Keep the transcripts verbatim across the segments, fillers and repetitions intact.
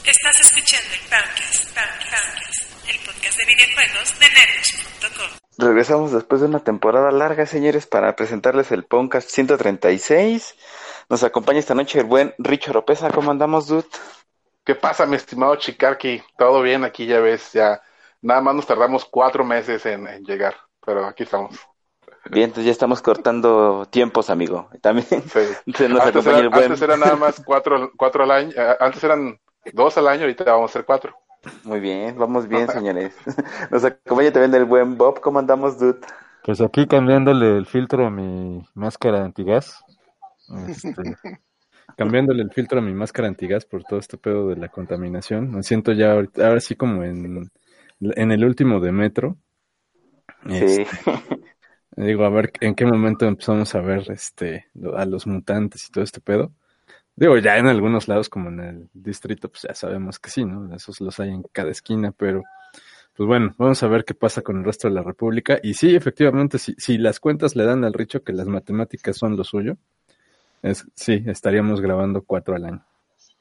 Estás escuchando el Poundcast, Poundcast, el podcast de videojuegos de Nerdos punto com. Regresamos después de una temporada larga, señores, para presentarles el Poundcast ciento treinta y seis. Nos acompaña esta noche el buen Richo Oropesa. ¿Cómo andamos, dude? ¿Qué pasa, mi estimado Chicarqui? Todo bien, aquí ya ves, ya nada más nos tardamos cuatro meses en, en llegar, pero aquí estamos. Bien, entonces ya estamos cortando tiempos, amigo. También Sí. se nos antes, acompaña era, el buen... antes eran nada más cuatro, cuatro al año, eh, antes eran dos al año, ahorita vamos a ser cuatro. Muy bien, vamos bien, señores. Nos acompaña también el buen Bob. ¿Cómo andamos, dude? Pues aquí cambiándole el filtro a mi máscara antigas. Este, cambiándole el filtro a mi máscara antigas por todo este pedo de la contaminación. Me siento ya ahorita, ahora sí como en, en el último de Metro. Sí. Este, digo, a ver en qué momento empezamos a ver este a los mutantes y todo este pedo. Digo, ya en algunos lados, como en el distrito, pues ya sabemos que sí, ¿no? Esos los hay en cada esquina, pero pues bueno, vamos a ver qué pasa con el resto de la República. Y sí, efectivamente, si, si las cuentas le dan al Richo que las matemáticas son lo suyo, es, sí, estaríamos grabando cuatro al año.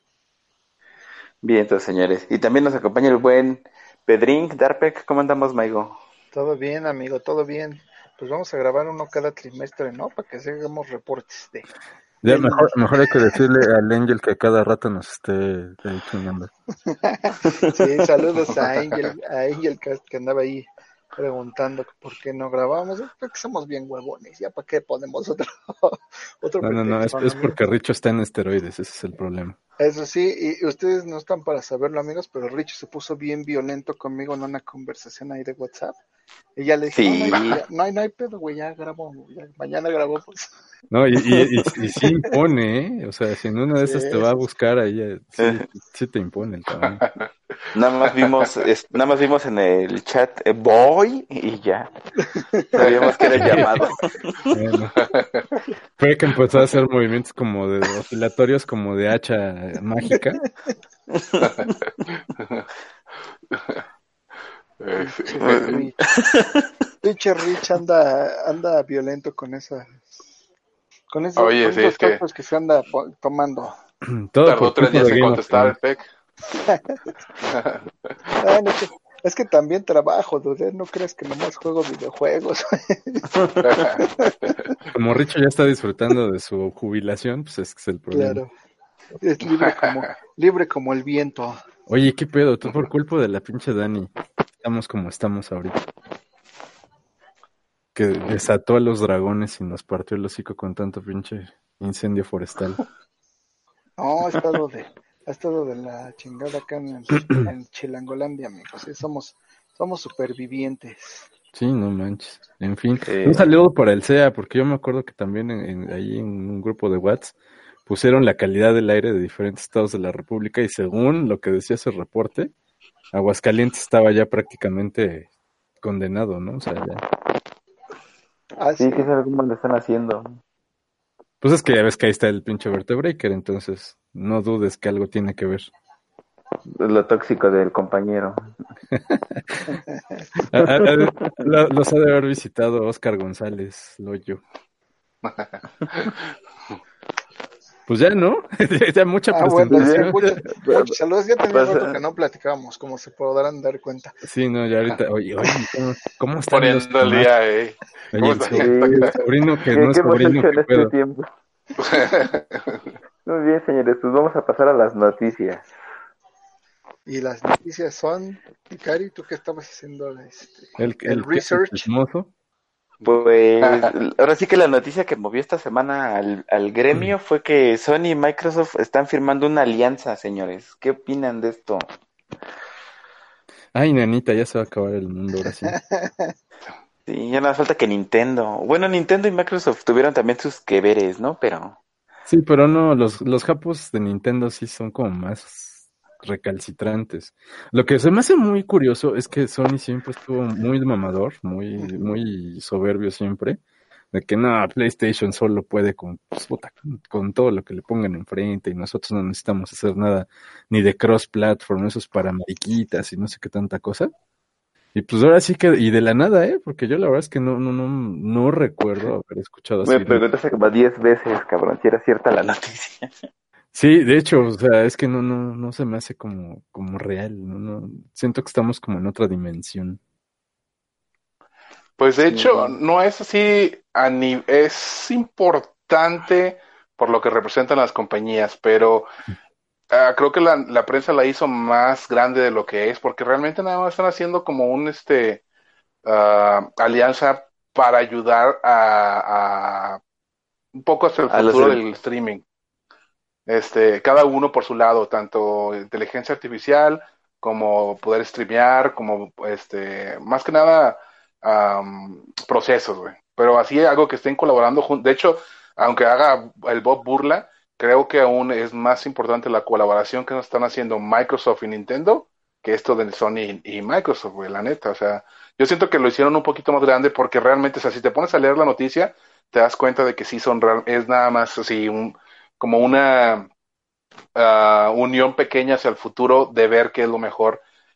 Bien, entonces, señores. Y también nos acompaña el buen Pedrink Darpek. ¿Cómo andamos, Maigo? Todo bien, amigo, todo bien. Pues vamos a grabar uno cada trimestre, ¿no? Para que hagamos reportes de... Ya, mejor, mejor hay que decirle al Angel que cada rato nos esté chingando. Sí, saludos a Angel, a Angel que, que andaba ahí preguntando por qué no grabamos. Creo que somos bien huevones, ya para qué ponemos otro otro No, no, no, es, es porque Richo está en esteroides, ese es el problema. Eso sí, y ustedes no están para saberlo, amigos, pero Richo se puso bien violento conmigo en una conversación ahí de WhatsApp. Y ya le dije, Sí. no, no, hay, no, hay, no hay pedo, güey, ya grabo, ya, mañana grabo, pues. No, y, y, y, y sí impone, ¿eh? O sea, si en una de esas sí, te va a buscar ahí, sí, sí te impone el cabrón. Nada más vimos, es, nada más vimos en el chat eh, boy y ya. Sabíamos que era el llamado. Bueno, fue que empezó a hacer movimientos como de oscilatorios, como de hacha mágica. Pinche Rich anda, anda violento con esa, con esos, Oye, con sí, esos es que que se anda tomando. Todo tardó tres días en contestar el P E Bueno, es, que, es que también trabajo, dude, no crees que nomás juego videojuegos. Como Richo ya está disfrutando de su jubilación, pues es que es el problema. Claro, es libre como, libre como el viento. Oye, ¿qué pedo? Tú por culpa de la pinche Dani, estamos como estamos ahorita. Que desató a los dragones y nos partió el hocico con tanto pinche incendio forestal. No, ha estado de, ha estado de la chingada acá en, en Chilangolandia, amigos. Sí, somos, somos supervivientes. Sí, no manches. En fin, eh... un saludo para el C E A, porque yo me acuerdo que también en, en, ahí en un grupo de WhatsApp pusieron la calidad del aire de diferentes estados de la República y según lo que decía ese reporte, Aguascalientes estaba ya prácticamente condenado, ¿no? O sea, ya... Ah, sí, que sabe cómo lo están haciendo. Pues es que ya ves que ahí está el pinche vertebreaker, entonces no dudes que algo tiene que ver. Lo tóxico del compañero. a, a, a, lo, los ha de haber visitado Oscar González Loyo. Pues ya, ¿no? Ya mucha ah, presentación. Bueno, sí, mucho, mucho saludos. Ya tenía rato que no platicábamos, como se podrán dar cuenta. Sí, no, ya ahorita, oye, oye, ¿cómo, cómo están poniendo el día, eh? Oye, el, so, el sobrino que no es sobrino, ¿qué pedo? Este tiempo? Muy bien, señores, pues vamos a pasar a las noticias. Y las noticias son, Cari, ¿tú qué estabas haciendo? Este, el, el, el research. Pues ahora sí que la noticia que movió esta semana al, al gremio fue que Sony y Microsoft están firmando una alianza, señores. ¿Qué opinan de esto? Ay, nanita, ya se va a acabar el mundo ahora sí. Sí, ya nada falta que Nintendo. Bueno, Nintendo y Microsoft tuvieron también sus que veres, ¿no? Pero... Sí, pero no, los, los japos de Nintendo sí son como más recalcitrantes. Lo que se me hace muy curioso es que Sony siempre estuvo muy mamador, muy, muy soberbio siempre, de que no, PlayStation solo puede con, pues, puta, con, con todo lo que le pongan enfrente y nosotros no necesitamos hacer nada ni de cross-platform, eso es para mariquitas y no sé qué tanta cosa. Y pues ahora sí que, y de la nada, ¿eh? Porque yo la verdad es que no, no, no, no recuerdo haber escuchado así. Me preguntaste como diez veces, cabrón, si era cierta la noticia. Sí, de hecho, o sea, es que no, no, no se me hace como, como real, no, no, siento que estamos como en otra dimensión. Pues de hecho, Sí. no es así, a ni- es importante por lo que representan las compañías, pero ah, creo que la, la prensa la hizo más grande de lo que es, porque realmente nada más están haciendo como un este ah, alianza para ayudar a, a un poco hacia el A los futuro de- del streaming. Este, cada uno por su lado, tanto inteligencia artificial como poder streamear, como este, más que nada am, procesos, güey. Pero así algo que estén colaborando juntos. De hecho, aunque haga el Bob burla, creo que aún es más importante la colaboración que nos están haciendo Microsoft y Nintendo que esto de Sony y, y Microsoft, güey, la neta. O sea, yo siento que lo hicieron un poquito más grande porque realmente, o sea, si te pones a leer la noticia, te das cuenta de que sí son real, es nada más así un como una uh, unión pequeña hacia el futuro de ver qué es lo mejor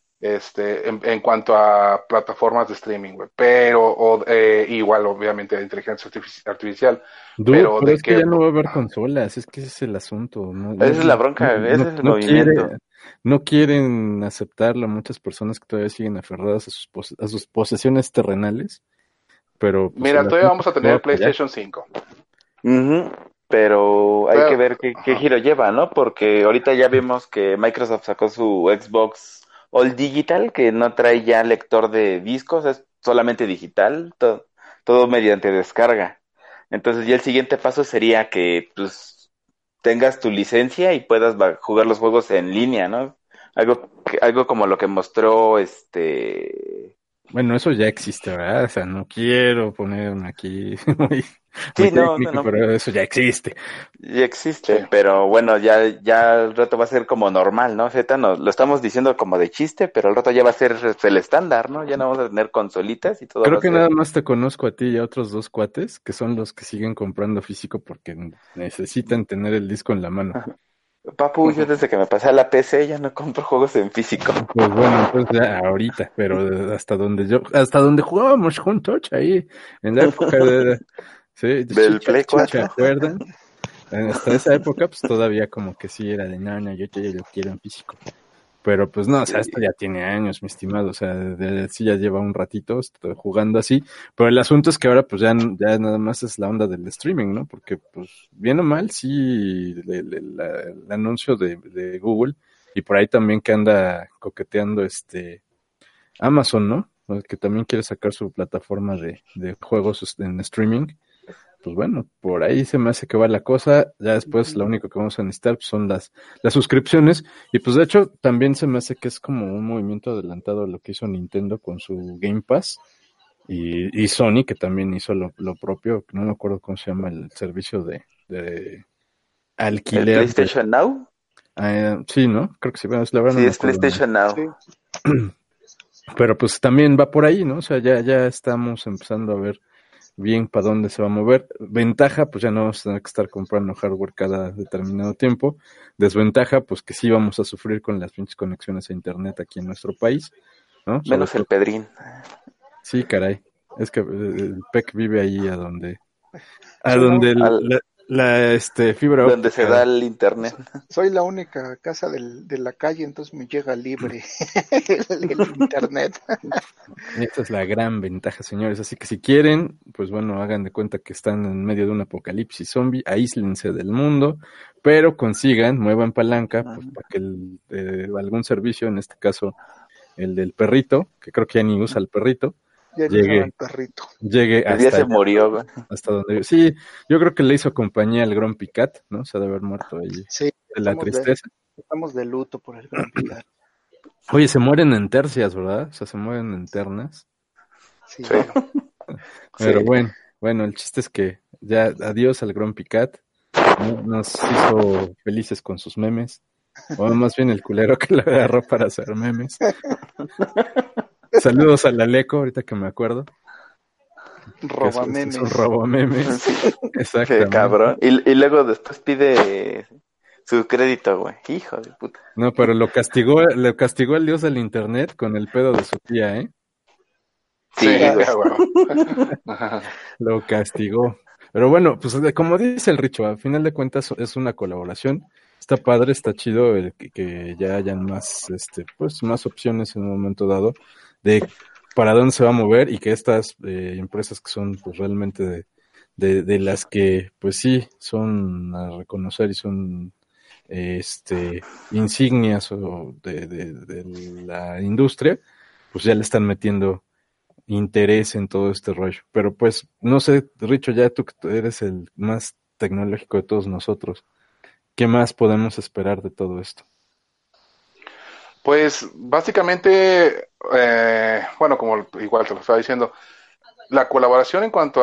este, en, en cuanto a plataformas de streaming, güey. Pero, o, eh, igual, obviamente, de inteligencia artifici- artificial, Dude, pero pero de es que que, ya no va a haber consolas, es que ese es el asunto, no, no, Esa es la no, bronca, ese no, es el no quiere, movimiento. no quieren aceptarlo muchas personas que todavía siguen aferradas a sus, pos- a sus posesiones terrenales, pero pues el mira, todavía asunto vamos a no va tener para allá. PlayStation cinco. Ujú. Pero hay que Pero, ver qué, qué ajá. giro lleva, ¿no? Porque ahorita ya vimos que Microsoft sacó su Xbox All Digital, que no trae ya lector de discos, es solamente digital, to- todo mediante descarga. Entonces ya el siguiente paso sería que pues tengas tu licencia y puedas ba- jugar los juegos en línea, ¿no? Algo, que- algo como lo que mostró este... Bueno, eso ya existe, ¿verdad? O sea, no quiero ponerme aquí muy, muy Sí, no, no, técnico, no. pero eso ya existe. Ya Sí. existe, pero bueno, ya, ya el rato va a ser como normal, ¿no? Z, no, lo estamos diciendo como de chiste, pero el rato ya va a ser este, el estándar, ¿no? Ya no vamos a tener consolitas y todo va Creo a que nada ser... más te conozco a ti y a otros dos cuates, que son los que siguen comprando físico porque necesitan tener el disco en la mano. Papu, yo desde que me pasé a la P C ya no compro juegos en físico. Pues bueno, entonces ya ahorita, pero hasta donde yo, hasta donde jugábamos juntos ahí, en la época de, sí, de Del chicha, Play chicha, cuatro. ¿acuerdan? Hasta esa época, pues todavía como que sí era de, no, no, yo te lo quiero en físico. Pero pues no, o sea, esto Sí. ya tiene años, mi estimado, o sea, de- sí ya lleva un ratito estoy jugando así, pero el asunto es que ahora pues ya, ya nada más es la onda del streaming, ¿no? Porque pues bien o mal, sí, le- le- la- el anuncio de, de Google y por ahí también que anda coqueteando este Amazon, ¿no? Pues, que también quiere sacar su plataforma de, de juegos en streaming. Pues bueno, por ahí se me hace que va la cosa. Ya después lo único que vamos a necesitar pues, son las, las suscripciones. Y pues de hecho también se me hace que es como un movimiento adelantado a lo que hizo Nintendo con su Game Pass. Y, y Sony, que también hizo lo, lo propio. No me acuerdo cómo se llama el servicio de, de ¿El alquiler de... PlayStation Now? ah, sí, ¿no? Creo que sí. Bueno, la verdad no Sí, me es acuerdo el nombre. PlayStation Now. Sí, Pero pues también va por ahí, ¿no? O sea, ya, ya estamos empezando a ver bien para dónde se va a mover. Ventaja, pues ya no vamos a tener que estar comprando hardware cada determinado tiempo. Desventaja, pues que sí vamos a sufrir con las pinches conexiones a internet aquí en nuestro país, ¿no? Sobre Menos todo. el Pedrín. Sí, caray. Es que eh, el P E C vive ahí a donde, a soy la, donde un- el- Al, la, la, este, fibra donde se da óptica. el internet. soy la única casa del, de la calle, entonces me llega libre el, el internet. Esta es la gran ventaja, señores. Así que si quieren, pues bueno, hagan de cuenta que están en medio de un apocalipsis zombie, aíslense del mundo, pero consigan, muevan palanca, pues para que el, eh, algún servicio, en este caso el del perrito, que creo que ya ni usa el perrito, Ya ni usaba el llegue, perrito. llegue El día hasta se allá, murió, güey. hasta donde. Sí, yo creo que le hizo compañía al Grumpy Cat, ¿no? Se ha de haber muerto ahí Sí, de la estamos de, tristeza. estamos de luto por el Gran Picar. Oye, se mueren en tercias, ¿verdad? O sea, se mueren en ternas. Sí, Sí. mero. Pero Sí. bueno, bueno, el chiste es que ya adiós al Grumpy Cat, ¿no? Nos hizo felices con sus memes, o más bien el culero que lo agarró para hacer memes. Saludos al Aleco, ahorita que me acuerdo, que es, Roba es- es un memes. robo memes, Sí, qué exactamente. cabrón. Y, y luego después pide su crédito, güey. Hijo de puta. No, pero lo castigó, lo castigó el dios del internet con el pedo de su tía, ¿eh? Sí, Sí, güey. ya, bueno. Ajá. Lo castigó. Pero bueno, pues como dice el Richo, al final de cuentas es una colaboración. está padre, está chido el que, que ya hayan más, este, pues más opciones en un momento dado de para dónde se va a mover y que estas eh, empresas que son pues realmente de, de, de las que pues sí son a reconocer y son eh, este insignias o de, de, de la industria, pues ya le están metiendo interés en todo este rollo. Pero pues, no sé, Richo, ya tú que eres el más tecnológico de todos nosotros, ¿qué más podemos esperar de todo esto? Pues básicamente, eh, bueno, como igual te lo estaba diciendo, la colaboración en cuanto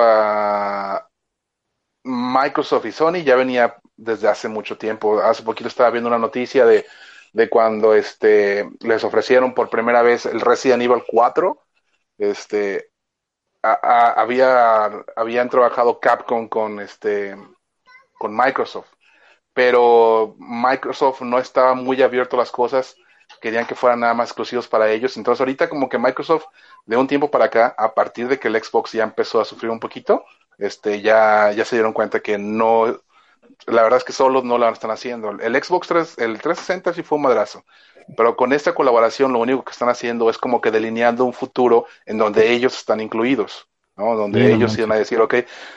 a Microsoft y Sony ya venía desde hace mucho tiempo. Hace poquito estaba viendo una noticia de, de cuando este, les ofrecieron por primera vez el Resident Evil cuatro. Este, a- a- había, habían trabajado Capcom con, este, con Microsoft, pero Microsoft no estaba muy abierto a las cosas, querían que fueran nada más exclusivos para ellos. Entonces ahorita como que Microsoft de un tiempo para acá, a partir de que el Xbox ya empezó a sufrir un poquito, este, ya, ya se dieron cuenta que no, la verdad es que solos no la están haciendo. El Xbox tres, el trescientos sesenta sí fue un madrazo, pero con esta colaboración lo único que están haciendo es como que delineando un futuro en donde ellos están incluidos, ¿no? Donde Sí, no ellos iban a manches. decir, ok,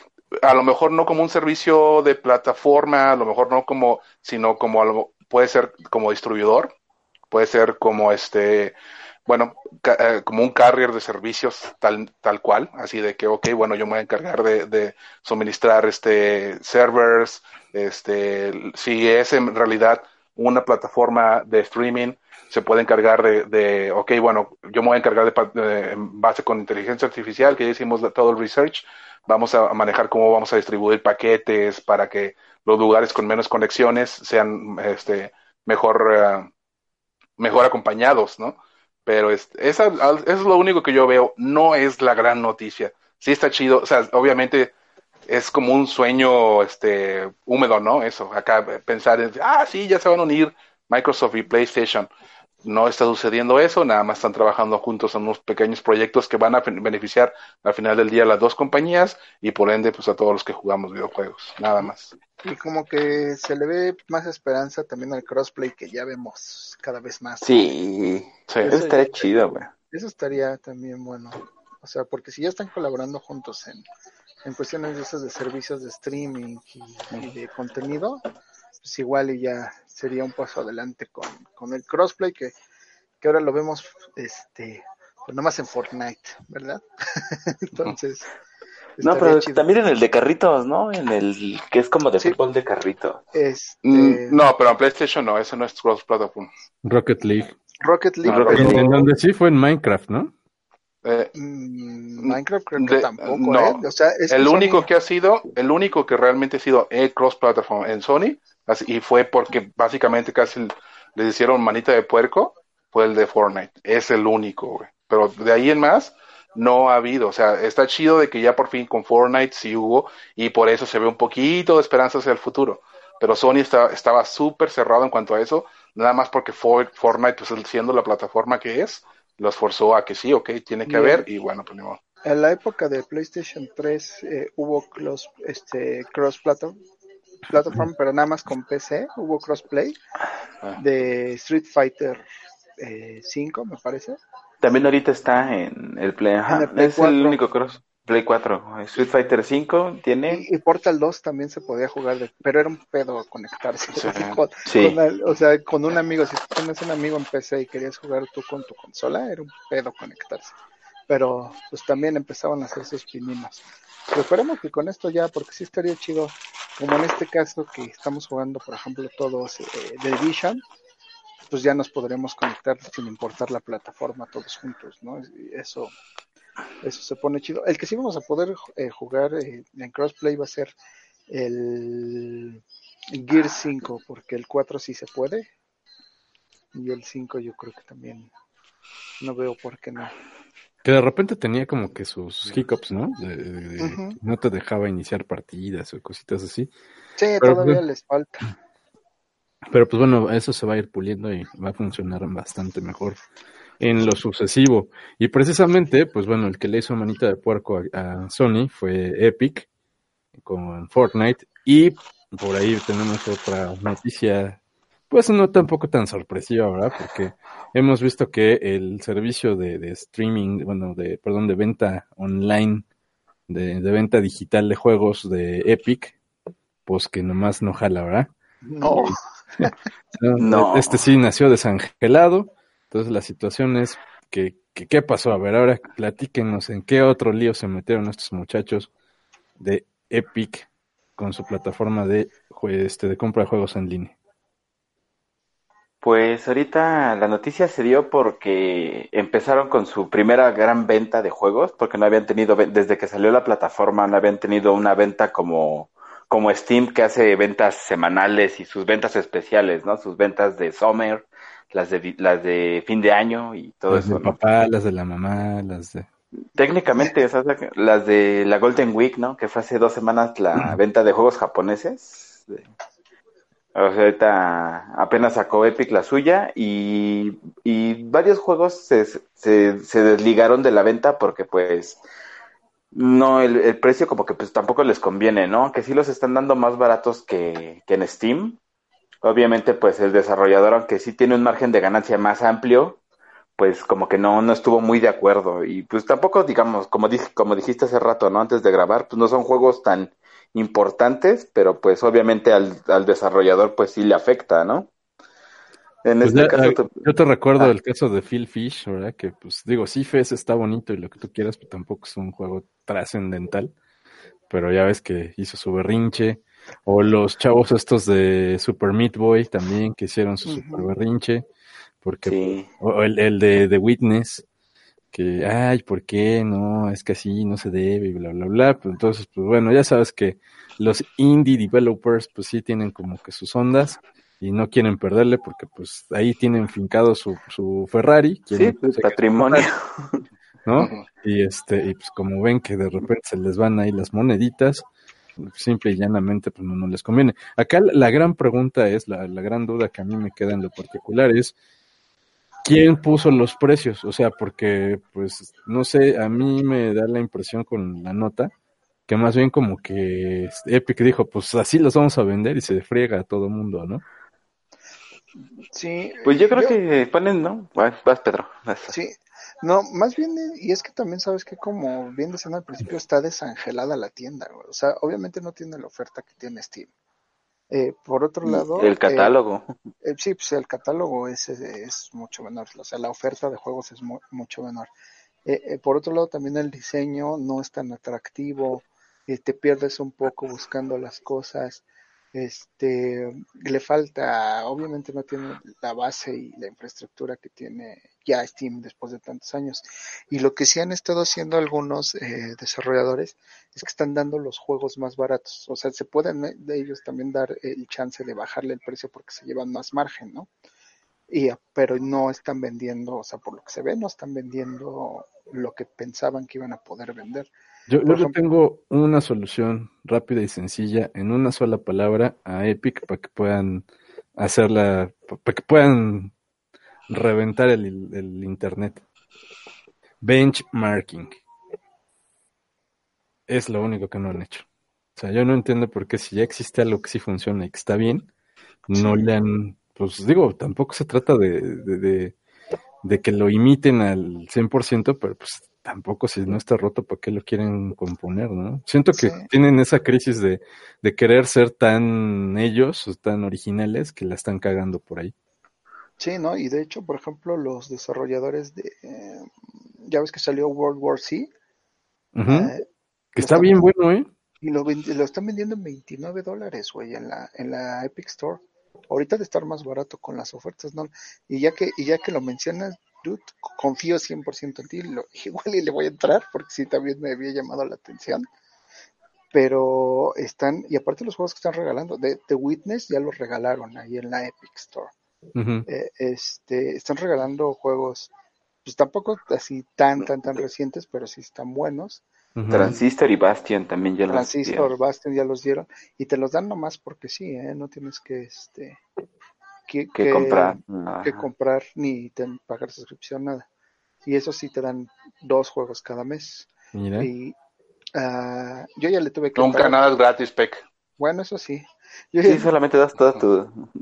a lo mejor no como un servicio de plataforma, a lo mejor no como, sino como a lo- puede ser como distribuidor, puede ser como este, bueno, ca- eh, como un carrier de servicios tal, tal cual, así de que, ok, bueno, yo me voy a encargar de, de suministrar este servers, este, si es en realidad una plataforma de streaming, se puede encargar de, de ok, bueno, yo me voy a encargar de, pa- de- en base con inteligencia artificial, que ya hicimos de- todo el research, vamos a manejar cómo vamos a distribuir paquetes para que los lugares con menos conexiones sean este, mejor, eh, mejor acompañados, ¿no? Pero es, esa, eso es lo único que yo veo, no es la gran noticia. Sí está chido, o sea, obviamente es como un sueño este húmedo, ¿no? Eso, acá pensar en, ah, sí, ya se van a unir Microsoft y PlayStation. No está sucediendo eso, nada más están trabajando juntos en unos pequeños proyectos que van a beneficiar al final del día a las dos compañías y por ende pues a todos los que jugamos videojuegos, nada más. Y como que se le ve más esperanza también al crossplay que ya vemos cada vez más, ¿no? Sí, Sí. eso Eso ya estaría estaría, chido, güey. eso estaría también bueno. O sea, porque si ya están colaborando juntos en, en cuestiones de esas de servicios de streaming y, y de contenido, pues igual y ya sería un paso adelante con, con el crossplay que, que ahora lo vemos este pues nomás en Fortnite, ¿verdad? Entonces, No, estaría pero chido. también en el de carritos, ¿no? En el que es como de Sí, fútbol de carrito. Mm, este no, pero en PlayStation no, eso no es cross platform. Rocket League. Rocket League, No, Rocket En, pero en League. donde sí fue en Minecraft, ¿no? Eh, mm, Minecraft creo que de, tampoco, ¿eh? no, O sea, es que el único Sony, que ha sido, el único que realmente ha sido el cross platform en Sony, así- y fue porque básicamente casi les hicieron manita de puerco, fue el de Fortnite. Es el único, güey. Pero de ahí en más, no ha habido. O sea, está chido de que ya por fin con Fortnite sí hubo, y por eso se ve un poquito de esperanza hacia el futuro. Pero Sony está, estaba súper cerrado en cuanto a eso, nada más porque For- Fortnite, pues siendo la plataforma que es, los forzó a que sí, ok, tiene que y haber, en, y bueno, pues ni modo. en la época de PlayStation tres eh, hubo cross, este, cross platform, platform, pero nada más con P C, hubo crossplay Ah. de Street Fighter eh, cinco, me parece, También ahorita está en el Play, en el ajá, Play es el cuatro. único cross. Play cuatro. Street Fighter cinco tiene. Y, y Portal dos también se podía jugar, de, pero era un pedo conectarse. Sí, con, Sí. con el- o sea, con un amigo, si tú tienes un amigo en P C y querías jugar tú con tu consola, era un pedo conectarse. Pero pues también empezaban a hacer sus pininos. Pero esperemos que con esto ya, porque sí estaría chido, como en este caso que estamos jugando, por ejemplo, todos eh, The Division, pues ya nos podremos conectar sin importar la plataforma todos juntos, ¿no? Y eso, eso se pone chido. El que sí vamos a poder eh, jugar eh, en crossplay va a ser el Gear cinco, porque el cuatro sí se puede, y el cinco yo creo que también no veo por qué no. Que de repente tenía como que sus hiccups, ¿no? De, de- de Ujú. que no te dejaba iniciar partidas o cositas así. Sí, Pero todavía pues, les falta. pero pues bueno, eso se va a ir puliendo y va a funcionar bastante mejor en lo sucesivo. Y precisamente, pues bueno, el que le hizo manita de puerco a, a Sony fue Epic con Fortnite. Y por ahí tenemos otra noticia Pues no tampoco tan sorpresiva, ¿verdad? Porque hemos visto que el servicio de, de streaming, bueno, de, perdón, de venta online, de, de venta digital de juegos de Epic, pues que nomás no jala, ¿verdad? No, ¿No? No, Este sí nació desangelado, entonces la situación es que, que ¿qué pasó? A ver, ahora platíquenos en qué otro lío se metieron estos muchachos de Epic con su plataforma de, jue- este, de compra de juegos en línea. pues ahorita la noticia se dio porque empezaron con su primera gran venta de juegos, porque no habían tenido, ve- desde que salió la plataforma, no habían tenido una venta como, como Steam, que hace ventas semanales y sus ventas especiales, ¿no? Sus ventas de Summer, las de, vi- las de fin de año y todo Las eso, del ¿no? papá, las de la mamá, las de... Técnicamente, esas, las de la Golden Week, ¿no? Que fue hace dos semanas la venta de juegos japoneses. O sea, ahorita apenas sacó Epic la suya y, y varios juegos se, se, se desligaron de la venta porque pues no, el, el precio como que pues tampoco les conviene, ¿no? Que sí los están dando más baratos que, que en Steam. Obviamente pues el desarrollador, aunque sí tiene un margen de ganancia más amplio, pues como que no, no estuvo muy de acuerdo. Y pues tampoco, digamos, como, dij- como dijiste hace rato, ¿no? Antes de grabar, pues no son juegos tan importantes, pero pues obviamente al, al desarrollador pues sí le afecta, ¿no? En Pues ya, este caso, eh, te- yo te recuerdo ah, el caso de Phil Fish, ¿verdad? Que pues digo, sí, Fez está bonito y lo que tú quieras, pero tampoco es un juego trascendental. Pero ya ves que hizo su berrinche. O los chavos estos de Super Meat Boy también que hicieron su super ujú. berrinche. Porque, pues, sí, o el, el de The Witness, que, ay, ¿por qué? No, es que así no se debe, y bla, bla, bla. Pues entonces, pues bueno, ya sabes que los indie developers, pues sí tienen como que sus ondas y no quieren perderle porque, pues, ahí tienen fincado su, su Ferrari, sí, quieren pues, conseguir su patrimonio. Ferrari, ¿no? Ujú. Y este, y pues como ven que de repente se les van ahí las moneditas, simple y llanamente, pues no, no les conviene. Acá la, la gran pregunta es, la, la gran duda que a mí me queda en lo particular es, ¿quién puso los precios? O sea, porque, pues, no sé, a mí me da la impresión con la nota que más bien como que Epic dijo, pues así los vamos a vender y se friega a todo mundo, ¿no? Sí, Pues yo creo yo, que ponen, ¿no? Vas, vas, Pedro. Vas. sí, no, más bien, eh, y es que también sabes que como bien decían al principio, está desangelada la tienda, güey. O sea, obviamente no tiene la oferta que tiene Steam. Eh, por otro Y lado, el eh, catálogo. eh, sí, pues el catálogo es, es, es mucho menor, o sea, la oferta de juegos es mu- mucho menor. Eh, eh, por otro lado, también el diseño no es tan atractivo, eh, te pierdes un poco buscando las cosas, este, le falta, obviamente no tiene la base y la infraestructura que tiene ya Steam después de tantos años. Y lo que sí han estado haciendo algunos eh, desarrolladores es que están dando los juegos más baratos, o sea, se pueden eh, de ellos también dar el chance de bajarle el precio porque se llevan más margen, ¿no? Y, pero no están vendiendo, o sea, por lo que se ve, no están vendiendo lo que pensaban que iban a poder vender. Yo, yo Por le ejemplo, tengo una solución rápida y sencilla en una sola palabra a Epic para que puedan hacerla, para que puedan reventar el, el internet. Benchmarking. Es lo único que no han hecho. O sea, yo no entiendo por qué si ya existe algo que sí funciona y que está bien, no sí, le han, pues digo, tampoco se trata de, de, de, de que lo imiten al cien por ciento, pero pues tampoco si no está roto, ¿para qué lo quieren componer, no? Siento sí, que tienen esa crisis de, de querer ser tan ellos, o tan originales, que la están cagando por ahí. sí, ¿no? Y de hecho, por ejemplo, los desarrolladores de, eh, ya ves que salió World War Z, Ujú. eh, Que lo está están bien ven- bueno, ¿eh? y lo, vendi- lo están vendiendo en veintinueve dólares, güey, en la, en la Epic Store. Ahorita de estar más barato con las ofertas, ¿no? Y ya que, y ya que lo mencionas, dude, confío cien por ciento en ti, lo, igual y le voy a entrar, porque sí también me había llamado la atención. Pero están, y aparte los juegos que están regalando, de The Witness ya los regalaron ahí en la Epic Store. Ujú, Eh, este, están regalando juegos, pues tampoco así tan, tan, tan recientes, pero sí están buenos. ujú. Y Transistor y Bastion también ya los dieron. Transistor, Bastion ya los dieron, y te los dan nomás porque sí, ¿eh? No tienes que, este, que, Que que, comprar. que Ajá. comprar ni ten- pagar suscripción, nada. Y eso sí te dan dos juegos cada mes. Mira. Y ah, yo ya le tuve que Nunca pagar. nada es gratis, Peck. Bueno, eso sí. Yo ya, Sí, solamente das todo tu...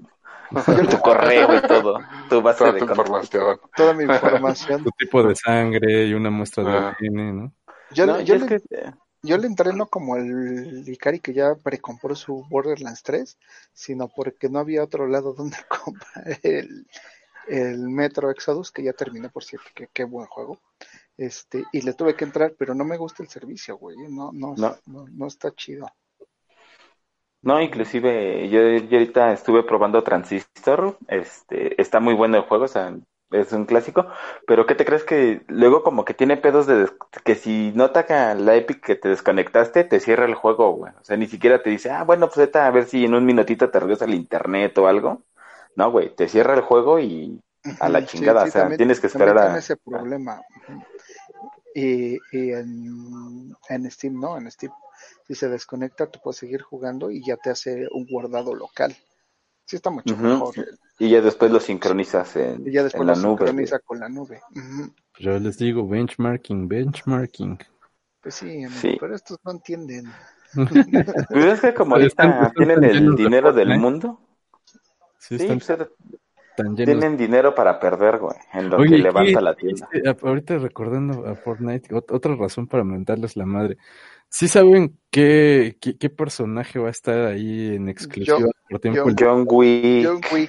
Tu correo y todo, tu base Toda de tu contactos. información. Toda mi información. Tu tipo de sangre y una muestra de Ah. A D N, ¿no? Yo, No, le- yo, y es le, que, eh, yo le entreno como el Ikari que ya precompró su Borderlands tres, sino porque no había otro lado donde comprar el, el Metro Exodus, que ya terminé, por cierto, que qué buen juego. Este, y le tuve que entrar, pero no me gusta el servicio, güey. No, no, no, no, no está chido. no, inclusive yo, yo ahorita estuve probando Transistor, este, está muy bueno el juego, o sea, es un clásico, pero ¿qué te crees que luego como que tiene pedos de des- que si no ataca la Epic que te desconectaste, te cierra el juego, güey? O sea, ni siquiera te dice, ah, bueno, pues ahorita a ver si en un minutito te regresa al internet o algo. No, güey, te cierra el juego y a la Ujú, sí, chingada, o sí, sea, también, tienes que también esperar tiene a... ese a- problema. Ujú. Y, y en, en Steam, no, en Steam, si se desconecta, tú puedes seguir jugando y ya te hace un guardado local. Sí, está mucho Ujú, mejor. y ya después lo sincronizas Y en, ya en después la lo nube, güey. sincroniza con la nube. Ujú. Yo les digo benchmarking, benchmarking. Pues sí, amigo, Sí. pero estos no entienden. Pues es que como Están, ahorita están tienen tan el llenos de dinero del Fortnite. mundo, Sí, sí, están pues es- tan llenos. tienen dinero para perder, güey, en lo que Oye, ¿qué? levanta la tienda. Este, a- ahorita recordando a Fortnite, ot- otra razón para mentarles la madre. ¿Sí saben qué, qué, qué personaje va a estar ahí en exclusiva Yo, por tiempo? John, John Wick. John Wick.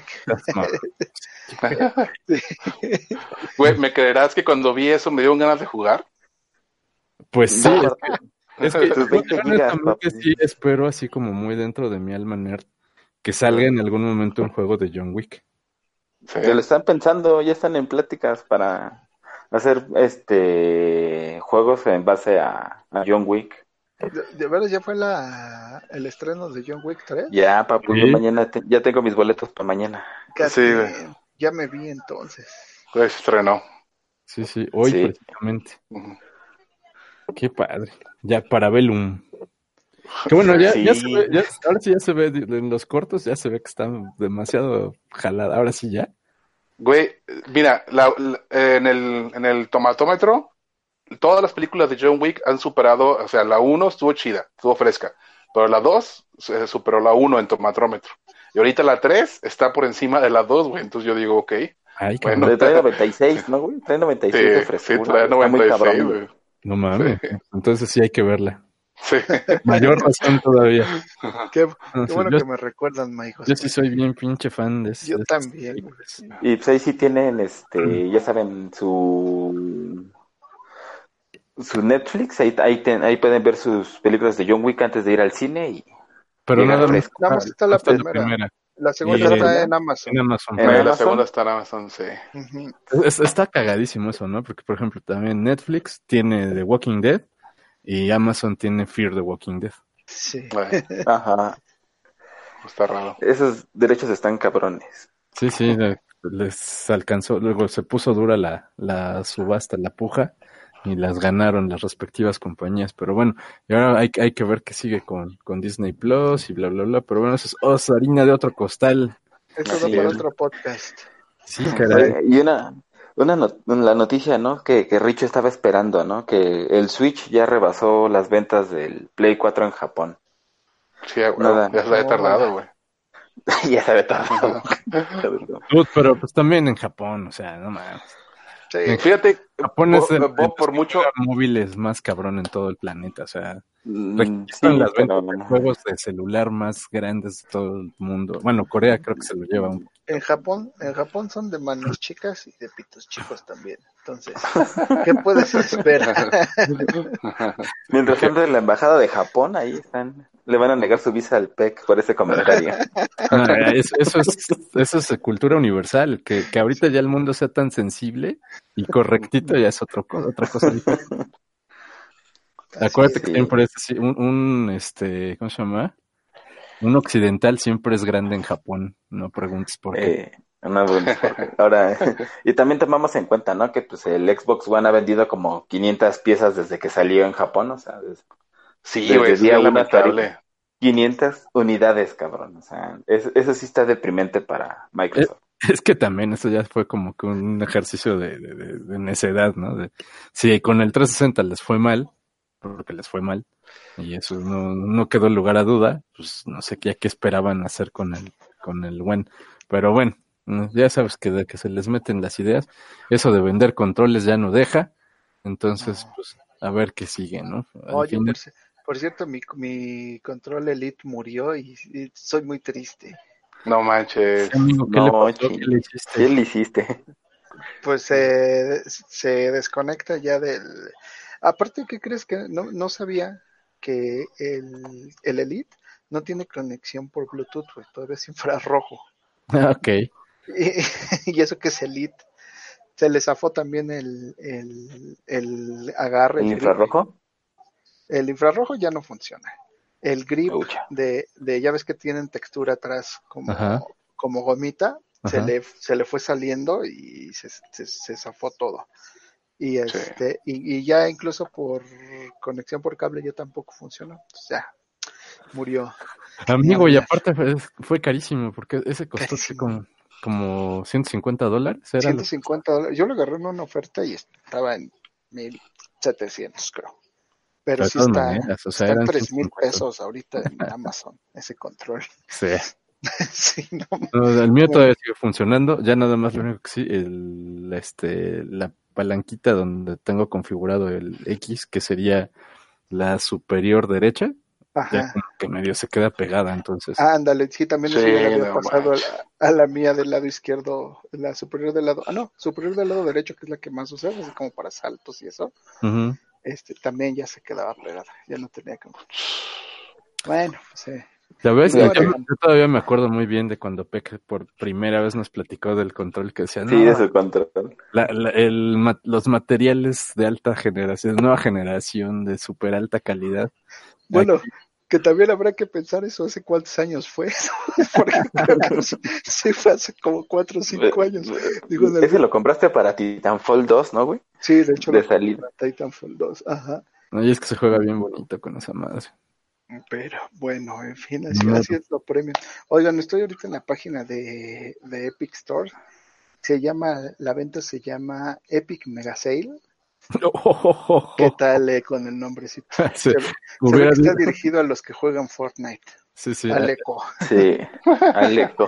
Güey, ¿me creerás que cuando vi eso me dieron ganas de jugar? Pues sí, No, es que, es que tus yo veinte gigas, honestamente papi. sí espero así como muy dentro de mi alma nerd que salga en algún momento un juego de John Wick. Sí. Ya lo están pensando, ya están en pláticas para hacer este juegos en base a, a John Wick. De, de veras, ya fue la, el estreno de John Wick tres. Ya, papu, Sí. yo mañana te- ya tengo mis boletos para mañana. Sí, güey. Cate, ya me vi entonces. Güey, se estrenó. Sí, sí, hoy Sí. precisamente. Ujú. Qué padre. Ya para Velum. Que bueno, ya, ya Sí. se ve, ya, ahora sí ya se ve, en los cortos ya se ve que está demasiado jalada. Ahora sí ya. Güey, mira, la- la- en el, en el tomatómetro, todas las películas de John Wick han superado, o sea, la uno estuvo chida, estuvo fresca, pero la dos se superó la uno en tomatómetro. Y ahorita la tres está por encima de la dos, güey, entonces yo digo, ok. Ay, Bueno. cabrón. Le trae noventa y seis, ¿no, güey? Trae noventa y seis de Sí, frescura. sí, trae Está muy noventa y seis, cabrón. güey. No mames. Sí. Entonces sí hay que verla. Sí. Mayor razón todavía. Qué, No, qué sí, bueno yo, que me recuerdan, Maijos. yo sí soy bien pinche fan de, es- Yo de esas también. películas. Y pues ahí sí tienen, este, ya saben, su su Netflix, ahí, ahí, ten- ahí pueden ver sus películas de John Wick antes de ir al cine y Pero llega nada más, fresco. Nada más está la hasta primera. La segunda Y- está en Amazon. en Amazon. En Güey, la Amazon. segunda está en Amazon, sí. Ujú. Es- está cagadísimo eso, ¿no? Porque, por ejemplo, también Netflix tiene The Walking Dead y Amazon tiene Fear the Walking Dead. Sí. Güey, Ajá, está raro. esos derechos están cabrones. Sí, sí, le- les alcanzó, luego se puso dura la, la subasta, la puja, y las ganaron las respectivas compañías. Pero bueno, y ahora hay, hay que ver qué sigue con, con Disney Plus y bla, bla, bla. Pero bueno, eso es oh, harina de otro costal. Eso Así da para es. otro podcast. Sí, caray. Oye, y una, una not- la noticia, ¿no? Que, que Richo estaba esperando, ¿no? Que el Switch ya rebasó las ventas del Play cuatro en Japón. Sí, güey, Nada. ya se la he tardado, güey. Ya sabe todo. Dude, pero pues también en Japón, o sea, no mames. Sí. Fíjate, Japón es Bo- el, Bob, por el mucho, móviles más cabrón en todo el planeta, o sea, Mm, registran sí, las ventas pero de juegos de celular más grandes de todo el mundo. Bueno, Corea creo que se lo lleva un En Japón, en Japón son de manos chicas y de pitos chicos también. Entonces, ¿qué puedes esperar? mientras tanto en la embajada de Japón, ahí están. Le van a negar su visa al P E C por ese comentario. No, eso, eso es eso es cultura universal, que, que ahorita ya el mundo sea tan sensible y correctito ya es otro, co- otra cosa diferente. Acuérdate que sí. siempre es así, un, un este, ¿cómo se llama? Un occidental siempre es grande en Japón, no preguntes por qué. Eh, no, bueno, porque ahora, y también tomamos en cuenta, ¿no? Que pues el Xbox One ha vendido como quinientas piezas desde que salió en Japón, o sea, desde, sí, desde güey, es día bien uno hasta lamentable. ahorita. quinientas unidades, cabrón, o sea, es- eso sí está deprimente para Microsoft. Es que también eso ya fue como que un ejercicio de, de, de- de necedad, ¿no? De, si con el trescientos sesenta les fue mal, porque les fue mal, y eso no, no quedó lugar a duda, pues no sé qué, qué esperaban hacer con el con el One. Pero bueno, ya sabes que de que se les meten las ideas, eso de vender controles ya no deja, entonces pues a ver qué sigue, ¿no? Al Oye, final- por, por cierto, mi, mi control Elite murió y, y soy muy triste. No manches. Sí, amigo, ¿qué le No, pasó? ¿Qué ching. le hiciste? ¿Qué le hiciste? Pues se se desconecta ya del... Aparte, ¿qué crees? Que no, no sabía que el, el Elite no tiene conexión por Bluetooth, güey, todavía es infrarrojo. Ok. Y, y eso que es Elite. Se le zafó también el, el, el agarre, ¿El el grip. infrarrojo? El infrarrojo ya no funciona. El grip Ucha. de, de ya ves que tienen textura atrás como, Ajá. como gomita, se Ajá. le, se le fue saliendo y se, se, se zafó todo. Y este, y, y ya incluso por conexión por cable ya tampoco funcionó. Entonces ya murió. Amigo, Ni y hablar. aparte fue, fue carísimo, porque ese costó Carísimo. como, como ciento cincuenta dólares. Era ciento lo- cincuenta dólares. Yo lo agarré en una oferta y estaba en mil setecientos, creo. Pero de sí todas está, maneras, o sea, está en eran tres mil ciento cincuenta. pesos ahorita en Amazon, ese control. Sí. Sí, no. No, el mío Bueno. todavía sigue funcionando, ya nada más lo único que sí, el, este, la palanquita donde tengo configurado el X, que sería la superior derecha, ya Ajá. como que medio se queda pegada, entonces. Ah, ándale, sí, también Sí, eso ya le había no pasado a manches. la, a la mía del lado izquierdo, la superior del lado, ah, no, superior del lado derecho, que es la que más usas, así como para saltos y eso, Ujú. este, también ya se quedaba pegada, ya no tenía que... Bueno, pues sí. Ya ves, Ni yo, modo. yo todavía me acuerdo muy bien de cuando Peck por primera vez nos platicó del control que decía, Sí, no, de su control. la- la- el, ma- los materiales de alta generación, nueva generación, de súper alta calidad. Bueno, Aquí- que también habrá que pensar eso hace cuántos años fue, porque creo que sí, sí fue hace como cuatro o cinco años. Digo, en Ese algún... lo compraste para Titanfall dos, ¿no, güey? Sí, de hecho De lo compré salida. para Titanfall dos, ajá. no, y es que se juega bien bonito con esa madre. Pero bueno, en fin, así, Ni modo. así es lo premio. Oigan, estoy ahorita en la página de, de Epic Store. Se llama, la venta se llama Epic Mega Sale. ¿Qué tal eh, con el nombrecito? Sí, Se, ve- se ve hubiera que está dicho- dirigido a los que juegan Fortnite, sí, sí, al eco. Sí, Aleco.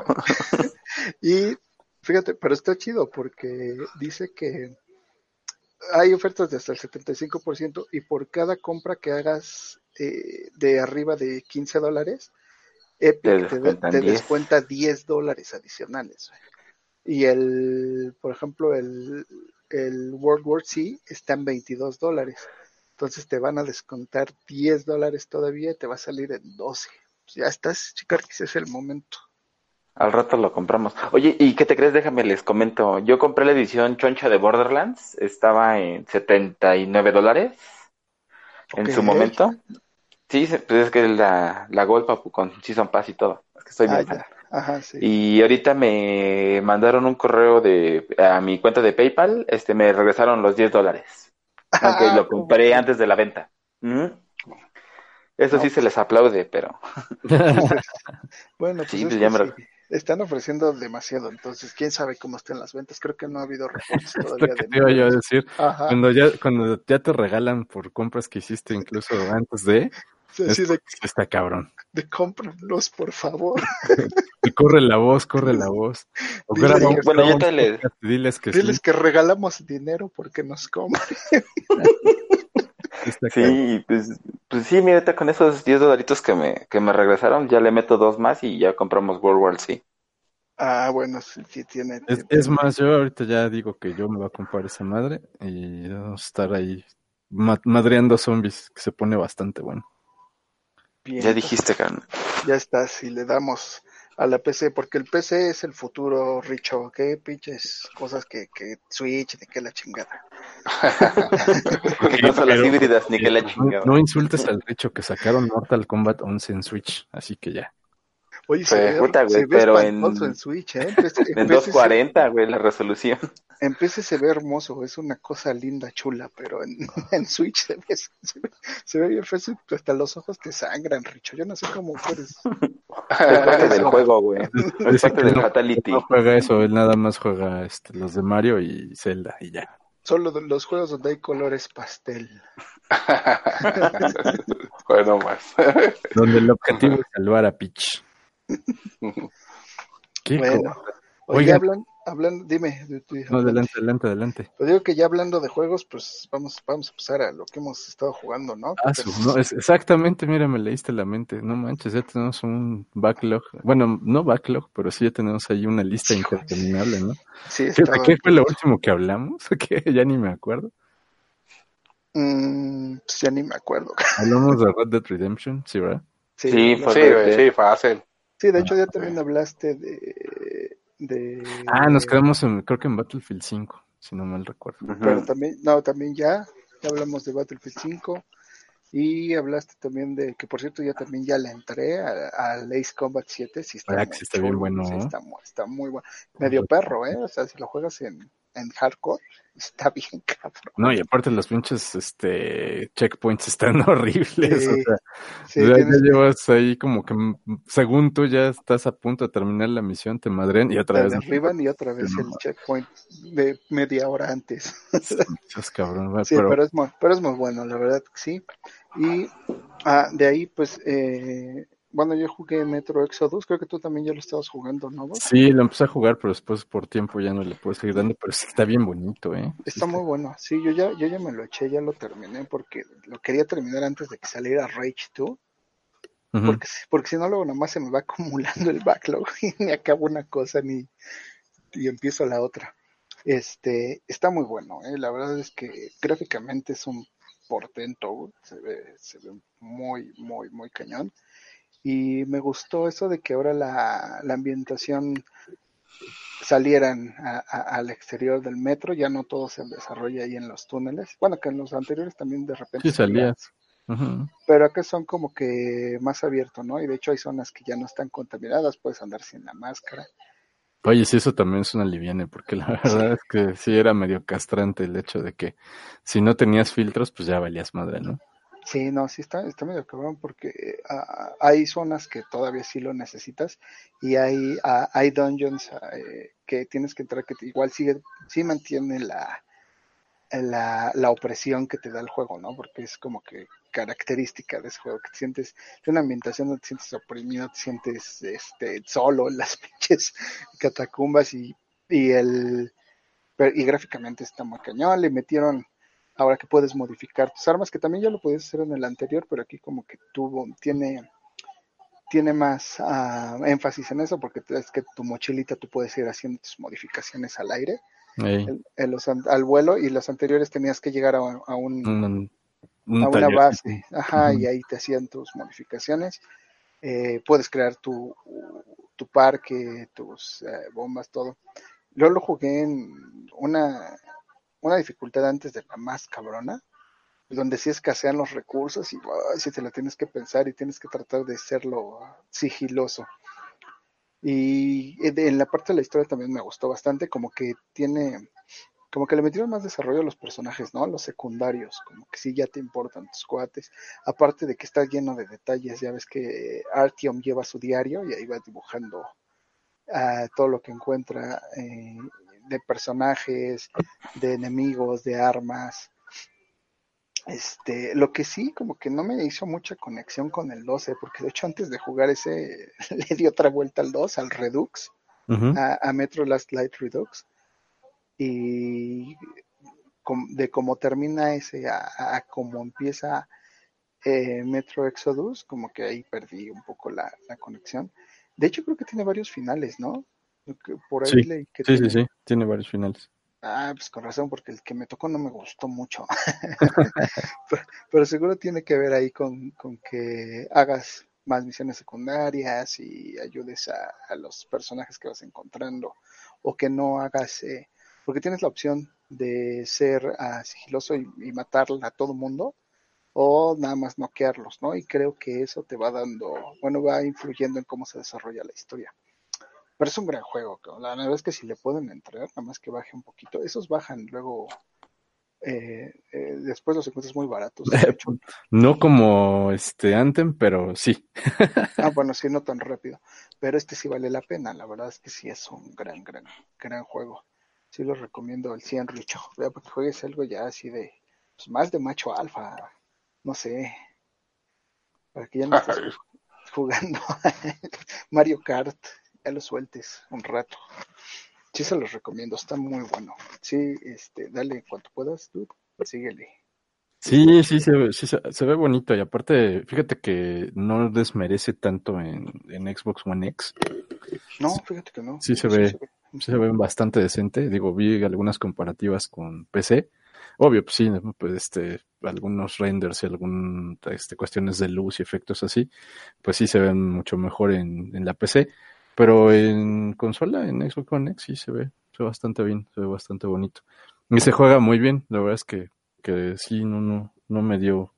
Y fíjate, pero está chido porque dice que hay ofertas de hasta el setenta y cinco por ciento y por cada compra que hagas eh, de arriba de quince dólares, Te Epic te, de- descuentan te diez. descuenta diez dólares adicionales. Y el, por ejemplo, el, el World War C está en veintidós dólares. Entonces te van a descontar diez dólares todavía y te va a salir en doce. Pues ya estás, chicarquis, es el momento. Al rato lo compramos. Oye, ¿y qué te crees? Déjame les comento. Yo compré la edición choncha de Borderlands. Estaba en setenta y nueve dólares en Ok. su momento. Sí, se- pues es que la, la Gold Papu con Season Pass y todo. Es que estoy Ah, bien fan. ya. Ajá, sí. Y ahorita me mandaron un correo de a mi cuenta de PayPal. Este, me regresaron los diez dólares. Aunque Ah, lo ¿cómo compré crees? antes de la venta. Ujú. Eso No, sí se pues, les aplaude, pero pues, bueno, pues sí, es pues ya que me... sí. Están ofreciendo demasiado, entonces quién sabe cómo están las ventas. Creo que no ha habido reportes es lo todavía que de te iba yo a números. decir. Ajá. Cuando ya, cuando ya te regalan por compras que hiciste incluso antes de, Sí, es así de, porque sí está cabrón. de cómprenlos, por favor. Y corre la voz, corre la voz. O Diles graba Sí, un, que, bueno, graba yo un te les... podcast y diles que diles sí. que regalamos dinero porque nos compren. Está cabrón. Sí, pues, pues sí, mira, ahorita con esos diez dolaritos que me, que me regresaron, ya le meto dos más y ya compramos World War C. Ah, bueno, sí, sí tiene, Es, tiene- es más, yo ahorita ya digo que yo me voy a comprar esa madre y vamos a estar ahí ma- madreando zombies, que se pone bastante bueno. bien. Ya dijiste, carnal. Ya está, si le damos a la P C, porque el P C es el futuro, Richo. Qué pinches cosas que, que Switch, de que la chingada. Porque no son las Pero, híbridas ni que la no, chingada. no insultes al dicho que sacaron Mortal Kombat once en Switch, así que ya. Oye, Sí, se ve, Puta, güey, se ve pero espantoso en, en, Switch, ¿eh? En P C, en en P C se- doscientos cuarenta, güey, la resolución. en P C se ve hermoso, es una cosa linda, chula, pero en, en Switch se ve, se ve, se ve bien feo, hasta los ojos te sangran, Richo. Yo no sé cómo puedes. Es parte del eso. juego, güey. Es Dice parte que del no, Fatality. no juega eso, él nada más juega este, los de Mario y Zelda y ya. Solo de los juegos donde hay colores pastel. Bueno, más. Donde el objetivo es salvar a Peach. Qué Bueno, cosa. oye, Oigan, hablan, hablan, dime, tú- tú, no, adelante. adelante, adelante, adelante. Pues digo que ya hablando de juegos, pues vamos, vamos a pasar a lo que hemos estado jugando, ¿no? ¿Qué Ah, su- tenemos? no, es exactamente, mira, me leíste la mente. No manches, ya tenemos un backlog. Bueno, no backlog, pero sí ya tenemos ahí una lista Híjoles. interminable, ¿no? Sí, he ¿Qué, de estado qué un fue lo poquito. último que hablamos? Que ya ni me acuerdo. Mm, pues ya ni me acuerdo. Hablamos de Red Dead Redemption, ¿sí, verdad? Sí, Sí, fue hablamos. Sí, Red güey, Dead. sí, fácil. Sí, de Ah, hecho ya ok. también hablaste de, Ah, nos de, quedamos en, creo que en Battlefield cinco, si no mal recuerdo. pero Ujú. también, no, también ya, ya hablamos de Battlefield cinco y hablaste también de, que por cierto ya también ya le entré a- al Ace Combat siete, sí está Ah, que muy sí está bien chulo, bueno, sí ¿no? está muy, está muy bueno, medio perro, ¿eh? O sea, si lo juegas en, en hardcore, está bien No, cabrón. y aparte los pinches este checkpoints están horribles, o Sí, sea, sí, ya, ya tienes que, llevas ahí como que mm, según tú ya estás a punto de terminar la misión, te madrean y otra te vez no te derriban y otra no, vez el checkpoint de media hora antes. seas cabrón, güey, Sí, pero pero es muy, pero es muy bueno, la verdad que sí. Y ah, de ahí, pues, eh, bueno, yo jugué Metro Exodus, creo que tú también ya lo estabas jugando, ¿no, vos? sí, lo empecé a jugar, pero después por tiempo ya no le puedo seguir dando, pero sí está bien bonito, ¿eh? Sí Está está. muy bueno, sí, yo ya, yo ya me lo eché, ya lo terminé, porque lo quería terminar antes de que saliera Rage dos, Ujú. porque, si- porque si no, luego nomás se me va acumulando el backlog y ni acabo una cosa ni y empiezo la otra. Este, está muy bueno, ¿eh? La verdad es que gráficamente es un portento, se ve, se ve muy, muy, muy cañón. Y me gustó eso de que ahora la, la ambientación salieran a, a, al exterior del metro, ya no todo se desarrolla ahí en los túneles. Bueno, que en los anteriores también de repente Sí salía, salías. Ujú. pero acá son como que más abiertos, ¿no? Y de hecho hay zonas que ya no están contaminadas, puedes andar sin la máscara. Oye, sí, eso también es una liviana, porque la Sí, verdad es que sí era medio castrante el hecho de que si no tenías filtros, pues ya valías madre, ¿no? sí, no, sí está, está medio cabrón porque uh, hay zonas que todavía sí lo necesitas y hay, uh, hay dungeons uh, que tienes que entrar que te, igual sigue, sí mantiene la, la, la opresión que te da el juego, ¿no? Porque es como que característica de ese juego, que te sientes, de una ambientación donde te sientes oprimido, te sientes este, solo en las pinches catacumbas y, y el y gráficamente está muy cañón, le metieron ahora que puedes modificar tus armas, que también ya lo podías hacer en el anterior, pero aquí como que tuvo, tiene, tiene más uh, énfasis en eso, porque es que tu mochilita tú puedes ir haciendo tus modificaciones al aire, Ey, en, en los, al vuelo, y los anteriores tenías que llegar a, a un un, a un una tallercito. base, ajá, y Ujú. ahí te hacían tus modificaciones. Eh, puedes crear tu, tu parque, tus eh, bombas, todo. Yo lo jugué en una, una dificultad antes de la más cabrona, donde sí escasean los recursos y oh, sí te la tienes que pensar y tienes que tratar de serlo sigiloso. Y en la parte de la historia también me gustó bastante, como que tiene, como que le metieron más desarrollo a los personajes, ¿no? A los secundarios, como que sí ya te importan tus cuates. Aparte de que está lleno de detalles, ya ves que Artyom lleva su diario y ahí va dibujando uh, todo lo que encuentra eh, de personajes, de enemigos, de armas. Este, lo que sí, como que no me hizo mucha conexión con el doce, porque de hecho antes de jugar ese le di otra vuelta al dos, al Redux, Ujú. a, a Metro Last Light Redux, y com, de cómo termina ese a, a cómo empieza eh, Metro Exodus, como que ahí perdí un poco la, la conexión. De hecho, creo que tiene varios finales, ¿no? Por ahí Sí, leí que sí, sí, tiene. sí, tiene varios finales. Ah, pues con razón, porque el que me tocó no me gustó mucho. pero, pero, seguro tiene que ver ahí con, con, que hagas más misiones secundarias y ayudes a, a los personajes que vas encontrando. O que no hagas, eh, porque tienes la opción de ser uh, sigiloso y, y matar a todo mundo. O nada más noquearlos, ¿no? Y creo que eso te va dando, bueno, va influyendo en cómo se desarrolla la historia. Pero es un gran juego, la verdad es que si le pueden entrar, nada más que baje un poquito. Esos bajan luego, eh, eh, después los encuentras muy baratos. De hecho, No como este Anthem, pero sí. ah, bueno, sí, no tan rápido. Pero este sí vale la pena, la verdad es que sí es un gran, gran, gran juego. Sí lo recomiendo al cien, Richo. Vea, porque juegues algo ya así de, pues más de macho alfa, no sé, para que ya no estés jugando Mario Kart. ya lo sueltes un rato. Sí se los recomiendo, está muy bueno. Sí, este, dale cuanto puedas, tú, síguele. Sí, sí, se, ve- sí se, se ve bonito y aparte, fíjate que no desmerece tanto en, en Xbox One X. No, fíjate que no. Sí se Sí ve, se ve. sí se ve bastante decente. Digo, vi algunas comparativas con P C. Obvio, pues sí, ¿no? Pues este, algunos renders y algún, este, cuestiones de luz y efectos así, pues sí se ven mucho mejor en, en la P C. Pero en consola, en Xbox One X, sí se ve, se ve bastante bien, se ve bastante bonito. Y se juega muy bien, la verdad es que, que sí, no, no, no me dio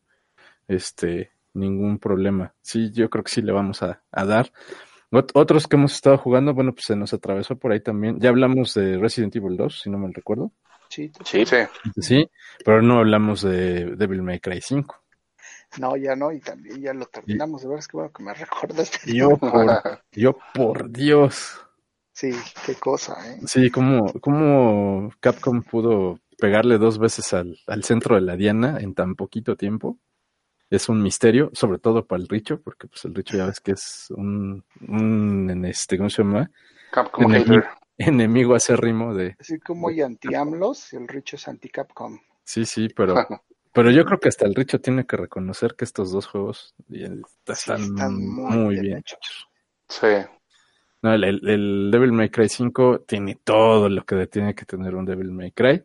este ningún problema. Sí, yo creo que sí le vamos a, a dar. Ot- otros que hemos estado jugando, bueno, pues se nos atravesó por ahí también. Ya hablamos de Resident Evil dos, si no me recuerdo. Sí, te Sí, sí. Sí, pero no hablamos de Devil May Cry cinco. No, ya no, y también ya lo Y, terminamos. De ver, es que bueno que me recuerdas. y yo por, yo por Dios. Sí, qué cosa, ¿eh? Sí, como, como Capcom pudo pegarle dos veces al, al centro de la diana en tan poquito tiempo. Es un misterio, sobre todo para el Richo, porque pues el Richo ya ves que es un, un en este, ¿cómo se llama? Capcom Enemigo, hater. enemigo acérrimo de, Así como de hay Capcom. anti-AMLOS, el Richo es anti-Capcom. Sí, sí, pero, pero yo creo que hasta el Richo tiene que reconocer que estos dos juegos eh, Sí, están están muy muy bien bien hechos. hechos. Sí. No, el, el, el Devil May Cry cinco tiene todo lo que tiene que tener un Devil May Cry.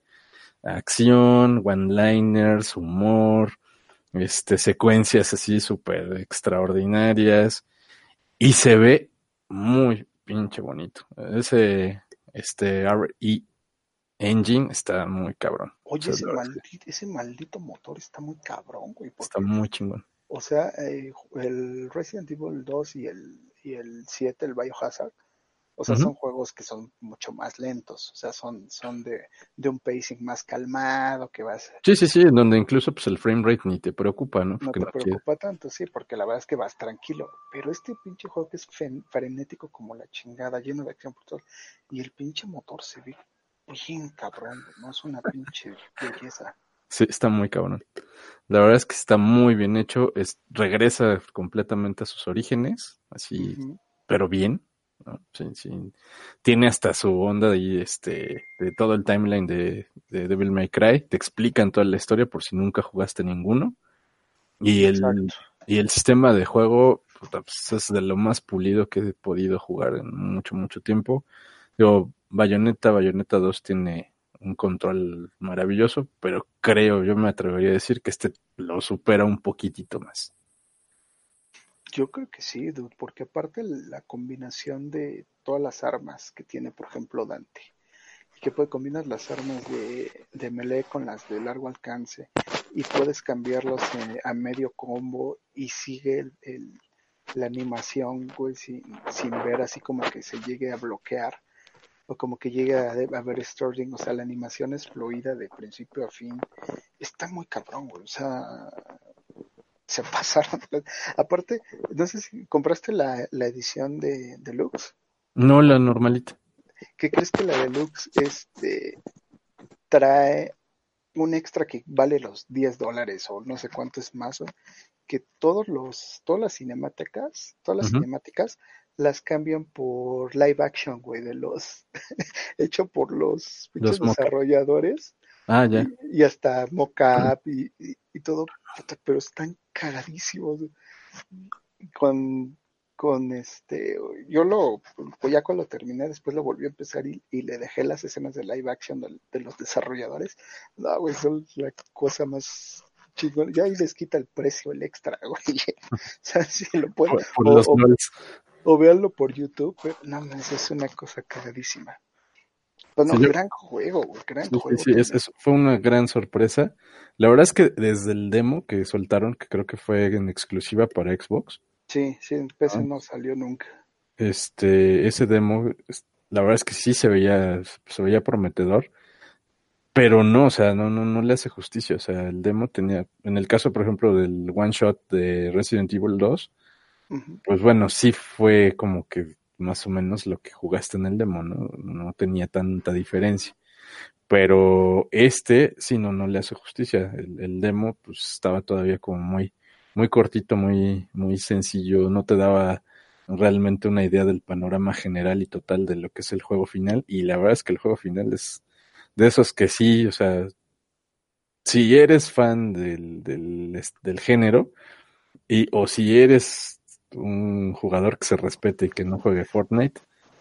Acción, one-liners, humor, este, secuencias así súper extraordinarias. Y se ve muy pinche bonito. Ese, este, R E Engine está muy cabrón. O Oye, sea, ese la verdad es que maldito, ese maldito motor está muy cabrón, güey, está porque, muy chingón. o sea, eh, el Resident Evil dos y el, y el siete, el Biohazard, o sea, Ujú. son juegos que son mucho más lentos, o sea, son, son de, de un pacing más calmado, que vas, Sí, sí, sí, en donde incluso pues el frame rate ni te preocupa, ¿no? no Porque te no quiere. preocupa tanto, sí, porque la verdad es que vas tranquilo, pero este pinche juego que es fen- frenético como la chingada, lleno de acción por todo, y el pinche motor se ve bien cabrón, güey, no es una pinche belleza. Sí, está muy cabrón. La verdad es que está muy bien hecho, es, regresa completamente a sus orígenes, así, Ujú. pero bien, ¿no? Sí, sí. Tiene hasta su onda de, este, de todo el timeline de, de Devil May Cry, te explican toda la historia por si nunca jugaste ninguno, y el, Exacto. y el sistema de juego, puta, pues, es de lo más pulido que he podido jugar en mucho, mucho tiempo. Digo, Bayonetta, Bayonetta dos tiene un control maravilloso, pero creo, yo me atrevería a decir que este lo supera un poquitito más. Yo creo que sí, dude, porque aparte la combinación de todas las armas que tiene, por ejemplo, Dante, y que puede combinar las armas de, de melee con las de largo alcance, y puedes cambiarlos eh, a medio combo y sigue el, el- la animación, güey, sin, sin ver así como que se llegue a bloquear, o como que llegue a, a ver storytelling, o sea, la animación es fluida de principio a fin. Está muy cabrón, güey, o sea, se pasaron. Aparte, no sé si compraste la, la edición de Deluxe. No la normalita. ¿Qué crees que la Deluxe este, trae un extra que vale los diez dólares o no sé cuánto es más? ¿O? Que todos los, todas las cinemáticas, todas las Ujú. cinemáticas las cambian por live action, güey, de los, hecho por los pinches Los mock. desarrolladores Ah, ya. y, y hasta mocap y, y, y todo, puta, pero están cagadísimos. con, con este, yo lo, pues ya cuando terminé, después lo volví a empezar y, y le dejé las escenas de live action de, de los desarrolladores. No, güey, son la cosa más chingón. Ya ahí les quita el precio, el extra, güey. O sea, si lo pueden, Por, por o, los o, LOLs. o véanlo por YouTube, pero no, mames, es una cosa cagadísima. Bueno, Sí, yo, gran juego, güey, gran sí, sí, juego sí, es, también. es- fue una gran sorpresa. La verdad es que desde el demo que soltaron, que creo que fue en exclusiva para Xbox, Sí, sí, en P C ¿no? no salió nunca. Este, ese demo, es- la verdad es que sí se veía, se veía prometedor. Pero no, o sea, no, no, no le hace justicia. O sea, el demo tenía, en el caso, por ejemplo, del one shot de Resident Evil dos, Ujú. pues bueno, sí fue como que más o menos lo que jugaste en el demo, ¿no? No tenía tanta diferencia. Pero este, sí, no, no le hace justicia. El, el demo, pues estaba todavía como muy, muy cortito, muy, muy sencillo, no te daba realmente una idea del panorama general y total de lo que es el juego final, y la verdad es que el juego final es de esos que sí, o sea, si eres fan del, del, del género, y o si eres un jugador que se respete y que no juegue Fortnite,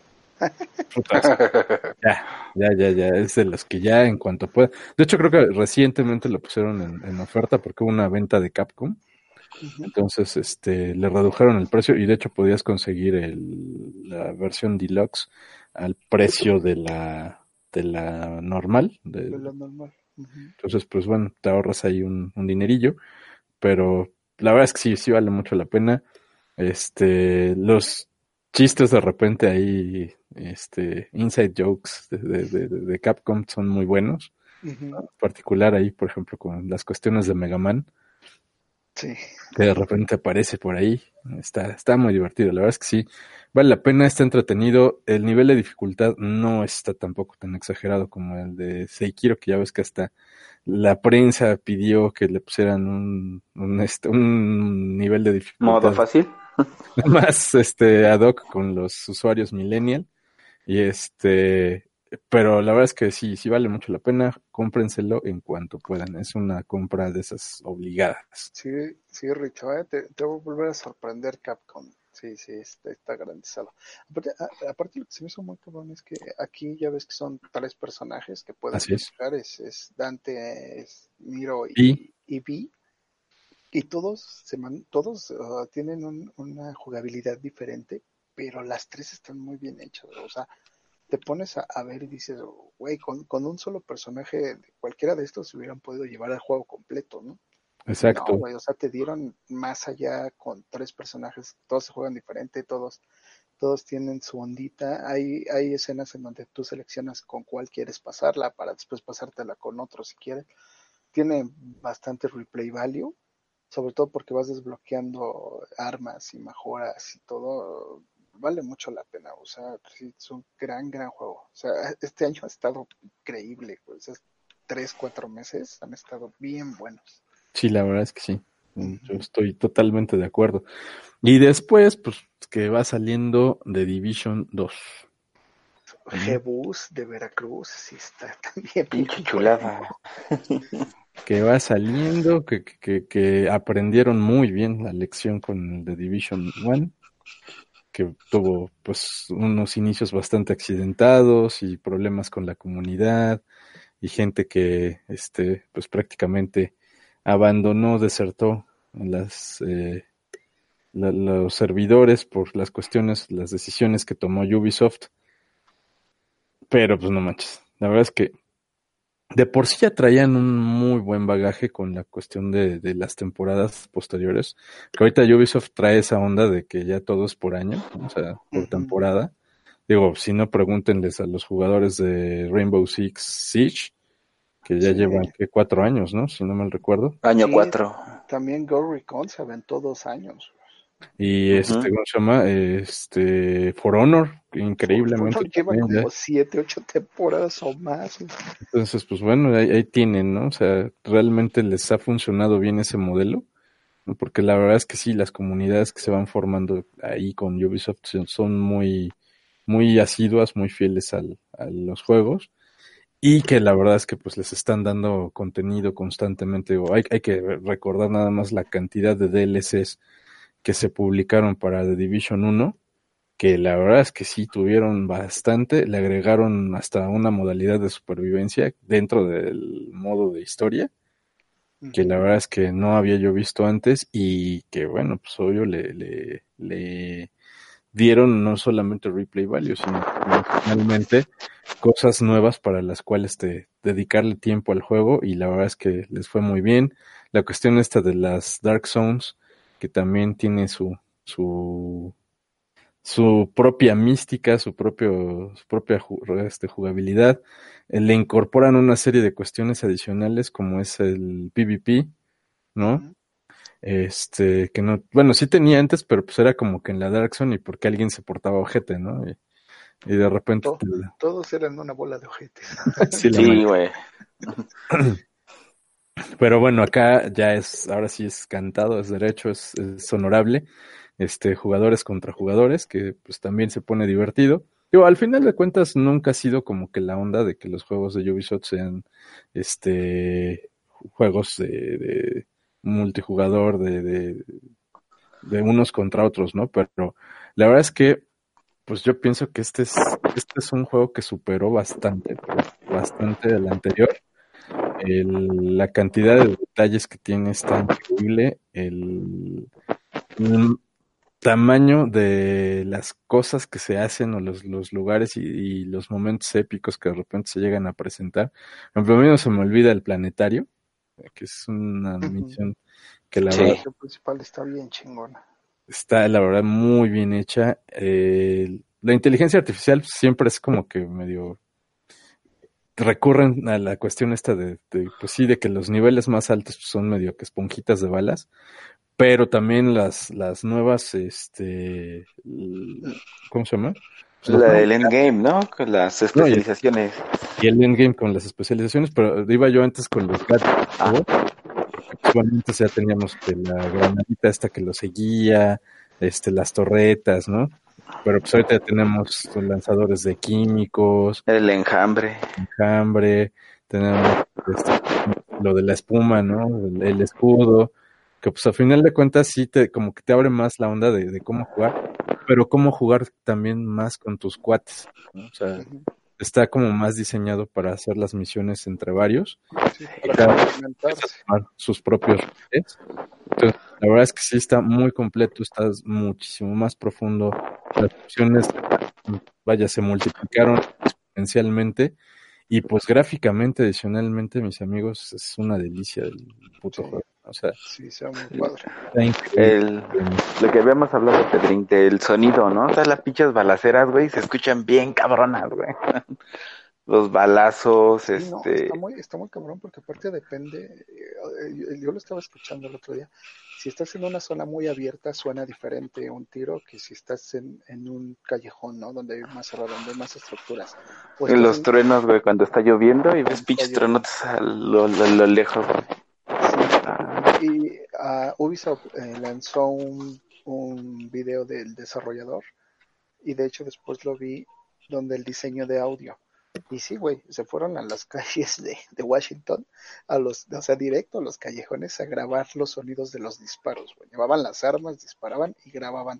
putas, ya, ya, ya, ya, es de los que ya en cuanto pueda. De hecho, creo que recientemente lo pusieron en, en oferta porque hubo una venta de Capcom. Ujú. Entonces, este, le redujeron el precio y de hecho podías conseguir el, la versión deluxe al precio de la, de la normal. De, De lo normal. Ujú. entonces, pues bueno, te ahorras ahí un, un dinerillo, pero la verdad es que sí, sí vale mucho la pena. Este, los chistes de repente ahí, este, inside jokes de, de, de, de Capcom son muy buenos. Ujú. En particular ahí, por ejemplo, con las cuestiones de Mega Man, Sí. que de repente aparece por ahí. Está, está muy divertido, la verdad es que sí. Vale la pena, está entretenido. El nivel de dificultad no está tampoco tan exagerado como el de Sekiro, que ya ves que hasta la prensa pidió que le pusieran un, un, este, un nivel de Modo dificultad fácil. más este, ad hoc con los usuarios millennial. Y este, pero la verdad es que sí, sí vale mucho la pena. Cómprenselo en cuanto puedan. Es una compra de esas obligadas. Sí, sí, Richo, ¿eh? Te, te voy a volver a sorprender, Capcom. Sí, sí, está, está garantizado. Aparte, a- aparte, lo que se me hizo muy cabrón es que aquí ya ves que son tres personajes que puedes Así es. manejar. Es, es Dante, es Nero Y y, y Vi. Y todos, se man- todos uh, tienen un- una jugabilidad diferente, pero las tres están muy bien hechas. O sea, te pones a, a ver y dices, güey, con, con un solo personaje, cualquiera de estos se hubieran podido llevar al juego completo, ¿no? Y no, exacto. güey, o sea, te dieron más allá con tres personajes, todos se juegan diferente, todos, todos tienen su ondita. Hay, hay escenas en donde tú seleccionas con cuál quieres pasarla para después pasártela con otro si quieres. Tiene bastante replay value, sobre todo porque vas desbloqueando armas y mejoras y todo. Vale mucho la pena, o sea, sí, es un gran, gran juego. O sea, este año ha estado increíble, pues, es tres, cuatro meses han estado bien buenos. Sí, la verdad es que sí. Mm, Yo Ujú. estoy totalmente de acuerdo. Y después, pues, que va saliendo The Division dos. ¿No? Jebus de Veracruz, sí está también bien Pinche bueno. chulada. Que va saliendo, que, que, que, que aprendieron muy bien la lección con el The Division uno, que tuvo pues unos inicios bastante accidentados y problemas con la comunidad y gente que este pues prácticamente abandonó, desertó las eh, la- los servidores por las cuestiones, las decisiones que tomó Ubisoft, pero pues no manches. La verdad es que de por sí ya traían un muy buen bagaje con la cuestión de, de las temporadas posteriores, que ahorita Ubisoft trae esa onda de que ya todo es por año, ¿no? O sea, por Ujú. temporada. Digo, si no, pregúntenles a los jugadores de Rainbow Six Siege, que ya Sí, llevan que cuatro años, ¿no? Si no mal recuerdo. Año sí, cuatro. también Ghost Recon se aventó dos años. Y este, ¿cómo se llama? Este, For Honor, For, For increíblemente Honor lleva también ya. como siete, ocho temporadas o más. Entonces, pues bueno, ahí, ahí tienen, ¿no? O sea, realmente les ha funcionado bien ese modelo, ¿no? Porque la verdad es que sí, las comunidades que se van formando ahí con Ubisoft son son muy, muy asiduas, muy fieles al, a los juegos, y que la verdad es que pues les están dando contenido constantemente. O hay, hay que recordar nada más la cantidad de D L Cs que se publicaron para The Division uno, que la verdad es que sí tuvieron bastante, le agregaron hasta una modalidad de supervivencia dentro del modo de historia, que la Ujú. verdad es que no había yo visto antes y que bueno, pues obvio le, le, le dieron no solamente replay value, sino también finalmente cosas nuevas para las cuales te dedicarle tiempo al juego, y la verdad es que les fue muy bien. La cuestión esta de las Dark Zones, que también tiene su, su su propia mística, su propio, su propia ju- este, jugabilidad. Eh, le incorporan una serie de cuestiones adicionales como es el PvP, ¿no? Ujú. Este, que no, bueno, sí tenía antes, pero pues era como que en la Dark Zone y porque alguien se portaba ojete, ¿no? Y, y de repente To- te, todos eran una bola de ojetes. sí la Sí, mancha. güey. Pero bueno, acá ya es, ahora sí es cantado, es derecho, es, es honorable. este, jugadores contra jugadores, que pues también se pone divertido. Digo, al final de cuentas nunca ha sido como que la onda de que los juegos de Ubisoft sean este juegos de, de multijugador, de, de, de unos contra otros, ¿no? Pero la verdad es que pues yo pienso que este es, este es un juego que superó bastante, bastante al anterior. El- la cantidad de detalles que tiene está increíble. El, el tamaño de las cosas que se hacen o los, los lugares y, y los momentos épicos que de repente se llegan a presentar. Por ejemplo, a mí no se me olvida el planetario, que es una Ujú. misión que la La verdad Sí. misión principal está bien chingona. está, la verdad, muy bien hecha. Eh, la inteligencia artificial siempre es como que medio recurren a la cuestión esta de, de, pues sí, de que los niveles más altos son medio que esponjitas de balas, pero también las, las nuevas, este, l- ¿cómo se llama? Pues los La nuevos- del endgame, ¿no? Con las no, y el, especializaciones. y el endgame con las especializaciones, pero iba yo antes con los gadgets, Ah, ¿no? Pues bueno, antes ya teníamos que la granadita esta que lo seguía, este, las torretas, ¿no? Pero pues ahorita ya tenemos lanzadores de químicos, el enjambre. enjambre, tenemos este, lo de la espuma, ¿no? El, el escudo, que pues a final de cuentas sí te, como que te abre más la onda de, de cómo jugar, pero cómo jugar también más con tus cuates, ¿no? O sea, Ujú. está como más diseñado para hacer las misiones entre varios Sí, y para cada uno empieza a complementarse. tomar sus propios roles. Entonces, la verdad es que sí está muy completo, está muchísimo más profundo. Las opciones, vaya, se multiplicaron exponencialmente y pues gráficamente, adicionalmente, mis amigos, es una delicia el puto Sí, juego. O sea, sí, sea muy padre. está increíble. El, lo que habíamos hablado, Pedrín, del sonido, ¿no? O sea, las pinches balaceras, güey, se escuchan bien cabronas, güey. Los balazos, Sí, no, está este, muy, está muy cabrón porque aparte depende, eh, yo, yo lo estaba escuchando el otro día, si estás en una zona muy abierta suena diferente un tiro que si estás en, en un callejón, ¿no? Donde hay más cerrado, donde hay más estructuras. O estás los en truenos, güey, cuando está lloviendo y ves cuando está pinches lloviendo. truenotes a lo, lo, lo lejos, güey. Sí, Ah, y ah, Ubisoft eh, lanzó un, un video del desarrollador y de hecho después lo vi donde el diseño de audio. Y sí, güey, se fueron a las calles de, de Washington, a los, o sea, directo a los callejones a grabar los sonidos de los disparos, güey. Llevaban las armas, disparaban y grababan.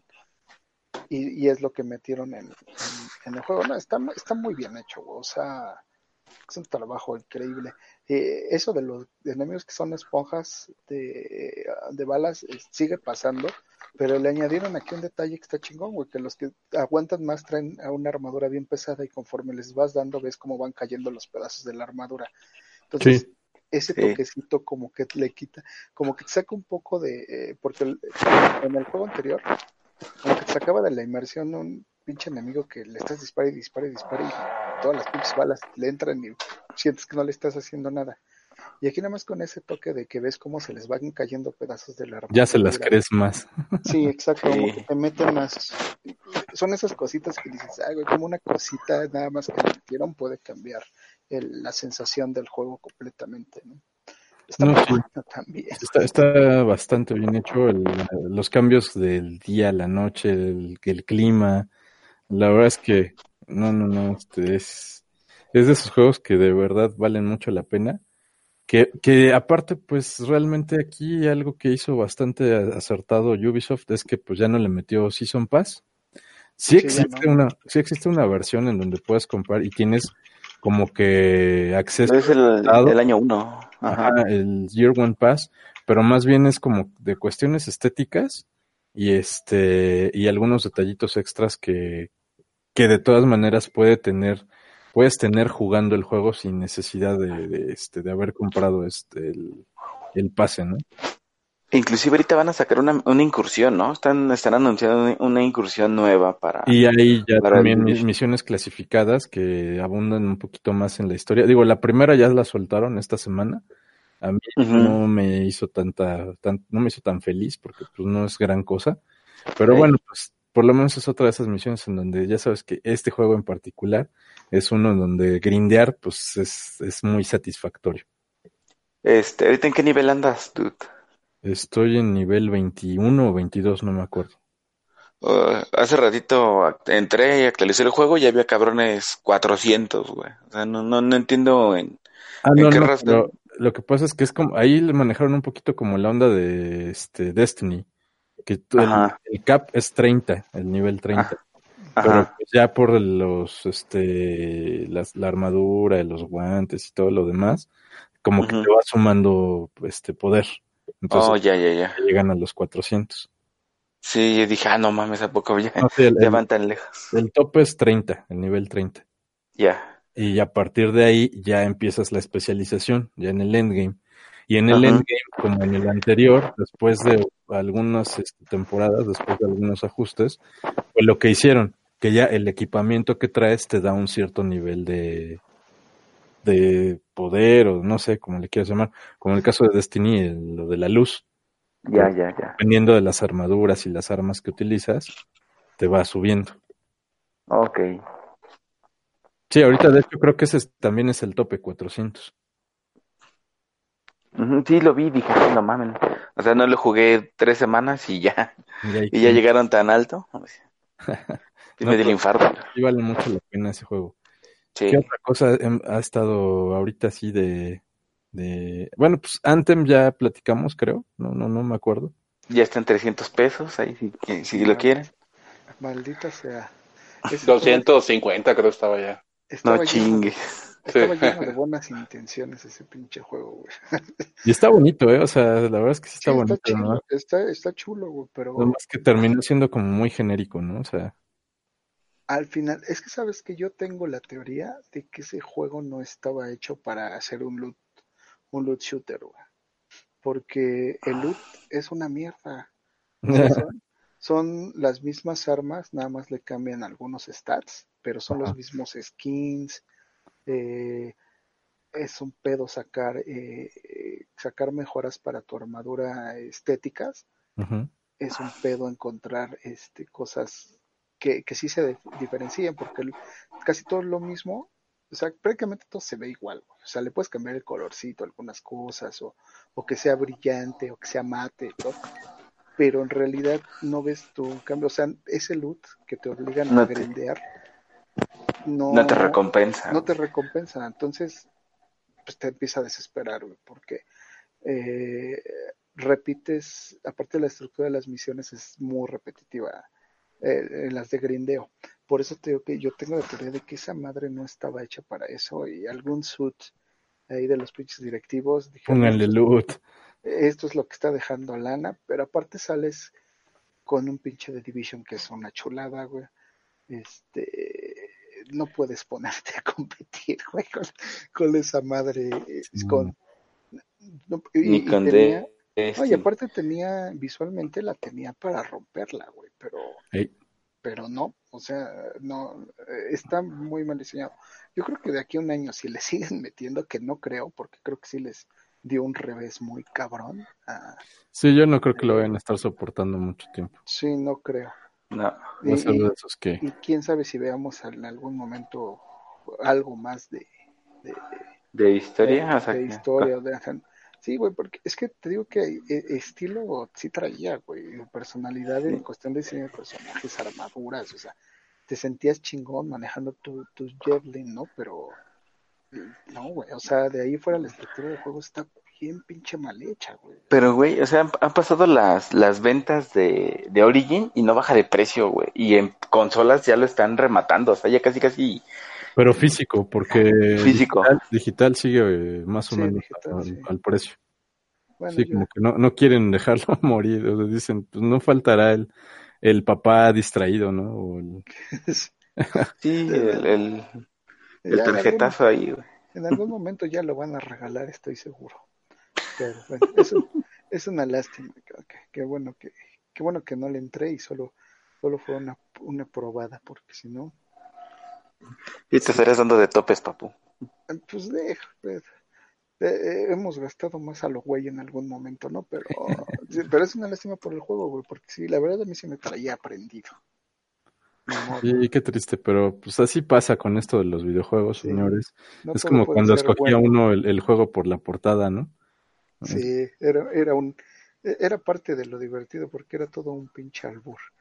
Y, y es lo que metieron en, en, en el juego. No, está, está muy bien hecho, güey. O sea, es un trabajo increíble. Eh, eso de los enemigos que son esponjas de, de balas eh, sigue pasando, pero le añadieron aquí un detalle que está chingón, güey, que los que aguantan más traen a una armadura bien pesada y conforme les vas dando ves cómo van cayendo los pedazos de la armadura. Entonces, Sí, ese sí. toquecito como que le quita, como que te saca un poco de, eh, porque el- en el juego anterior como que te sacaba de la inmersión un pinche enemigo que le estás dispara y dispara y dispara y todas las pinches balas le entran y sientes que no le estás haciendo nada. Y aquí nada más con ese toque de que ves cómo se les van cayendo pedazos de la ya se las armadura. crees más. Sí, exacto, como que Sí. te meten más. Son esas cositas que dices, ay, güey, como una cosita nada más que le metieron puede cambiar el- la sensación del juego completamente, ¿no? Está No, muy sí, bueno también. está, está bastante bien hecho. El- los cambios del día a la noche, el, el clima. La verdad es que, no, no, no, este es, es de esos juegos que de verdad valen mucho la pena. Que, que aparte, pues realmente aquí algo que hizo bastante a- acertado Ubisoft es que pues ya no le metió Season Pass. Sí Sí, ya existe no. una, sí existe una versión en donde puedes comprar y tienes como que acceso Es el, limitado, el año uno. ajá, Ajá. el Year One Pass, pero más bien es como de cuestiones estéticas y este, y algunos detallitos extras que, que de todas maneras puede tener, puedes tener jugando el juego sin necesidad de, de, este, de haber comprado este el, el pase, ¿no? Inclusive ahorita van a sacar una, una incursión, ¿no? Están, están anunciando una, una incursión nueva para, Y hay ya para el también mi- Division. misiones clasificadas que abundan un poquito más en la historia. Digo, la primera ya la soltaron esta semana. A mí Ujú. no me hizo tanta, tan, no me hizo tan feliz porque pues no es gran cosa. Pero Sí. bueno, pues por lo menos es otra de esas misiones en donde ya sabes que este juego en particular es uno en donde grindear pues es, es muy satisfactorio. Este, ¿ahorita en qué nivel andas, dude? Estoy en nivel veintiuno o veintidós, no me acuerdo. Uh, hace ratito entré y actualicé el juego y había cabrones cuatrocientos, güey. O sea, no, no, no entiendo en, Ah, en no, qué no, razón. pero lo que pasa es que es como, ahí le manejaron un poquito como la onda de este Destiny, que tú- el, Ajá, el cap es treinta, el nivel treinta, ah, pero ajá. pues ya por los, este, las, la armadura, y los guantes y todo lo demás, como que te Ujú. va sumando, este, poder. Entonces Oh, ya, ya, ya. llegan a los cuatrocientos. Sí, yo dije, ah, no mames, ¿a poco ya, No, sí, el, ya el, van tan lejos? el tope es treinta, el nivel treinta. Ya. Y a partir de ahí ya empiezas la especialización, ya en el endgame. Y en el Ajá. endgame, como en el anterior, después de algunas este, temporadas, después de algunos ajustes, pues lo que hicieron, que ya el equipamiento que traes te da un cierto nivel de, de poder, o no sé cómo le quieras llamar, como en el caso de Destiny, el- lo de la luz, Ya, que ya, ya. dependiendo de las armaduras y las armas que utilizas, te va subiendo. Ok. Sí, ahorita de hecho creo que ese es- también es el tope cuatrocientos. Ujú, sí, lo vi, dije, "Ay, no mames". O sea, no lo jugué tres semanas y ya, Y hay y ya quien... llegaron tan alto. Sí No, me dio el pero infarto. sí vale mucho la pena ese juego. ¿Qué Sí. otra cosa em, ha estado ahorita así de, de... Bueno, pues Anthem ya platicamos, creo. No, no, no me acuerdo. Ya están trescientos pesos, ahí si, si si lo Mal- quieren. maldita sea. Ese juego doscientos cincuenta creo estaba ya. No estaba lleno de, chingues. Sí. estaba lleno de buenas intenciones ese pinche juego, güey. Y está bonito, ¿eh? O sea, la verdad es que sí está Sí, está bonito, ¿no? chido, está, está chulo, güey, pero Nomás que terminó siendo como muy genérico, ¿no? O sea, al final, es que sabes que yo tengo la teoría de que ese juego no estaba hecho para hacer un loot, un loot shooter, güey. Porque el loot es una mierda. O sea, son, son las mismas armas, nada más le cambian algunos stats, pero son los ajá, mismos skins. eh, es un pedo sacar, eh, eh, sacar mejoras para tu armadura estéticas. ujú. Es un pedo encontrar este, cosas que, que sí se dif- diferencien, porque el- casi todo es lo mismo. O sea, prácticamente todo se ve igual. O sea, le puedes cambiar el colorcito, algunas cosas, o, o que sea brillante, o que sea mate, y todo, pero en realidad no ves tú un cambio. O sea, ese loot que te obligan a No te, grindear no te no, recompensa, no te güey. recompensa. Entonces, pues te empieza a desesperar, güey, porque eh, repites, aparte de la estructura de las misiones es muy repetitiva, eh, en las de grindeo. Por eso te digo que yo tengo la teoría de que esa madre no estaba hecha para eso y algún suit ahí de los pinches directivos dijeron Pónganle esto es, loot. esto es lo que está dejando lana, pero aparte sales con un pinche de Division que es una chulada, güey. Este, no puedes ponerte a competir, güey, con, con esa madre, eh, Sí, no, no. con, no, Ni y, y con tenía, no, y Destiny. aparte tenía, visualmente la tenía para romperla, güey, pero, Ey, pero no, o sea, no, eh, está muy mal diseñado. Yo creo que de aquí a un año, si le siguen metiendo, que no creo, porque creo que sí les dio un revés muy cabrón, ah, sí, yo no creo que lo vayan eh, a estar soportando mucho tiempo. sí, no creo. No. Va a ser Y, de y, esos que... y quién sabe si veamos en algún momento algo más de, de, De de, historia, o sea de que... historia. De, sí, güey, porque es que te digo que eh, estilo sí traía, güey, personalidad en Sí. cuestión de diseño de personajes, armaduras, o sea, te sentías chingón manejando tu, tu Javelin, ¿no? Pero no, güey, o sea, de ahí fuera la estructura del juego está bien pinche mal hecha, güey. O sea, Pero, güey, o sea, han, han pasado las, las ventas de, de Origin y no baja de precio, güey. Y en consolas ya lo están rematando, o sea, ya casi, casi Pero físico, porque físico. digital, digital sigue eh, más o sí, menos digital, al, sí. al precio. Bueno, Sí, yo, como que no, no quieren dejarlo morir. O sea, dicen, pues no faltará el, el papá distraído, ¿no? O el- Sí, el, el, el ya en algún, tarjetazo ahí, güey. en algún momento ya lo van a regalar, estoy seguro. Pero bueno, eso es una lástima. Que, que- que bueno que, qué bueno que no le entré y solo, solo fue una, una probada, porque si no, Y te Sí. estarías dando de topes, papu. eh, pues deja, pues, eh, eh, hemos gastado más a lo güey en algún momento, ¿no? Pero, sí, pero es una lástima por el juego, güey, porque sí, la verdad a mí se me traía aprendido. Ni modo. Sí, qué triste, pero pues así pasa con esto de los videojuegos, Sí, señores. no Es todo como puede cuando ser escogía bueno. uno el, el juego por la portada, ¿no? Sí, era, era un, e- era parte de lo divertido porque era todo un pinche albur.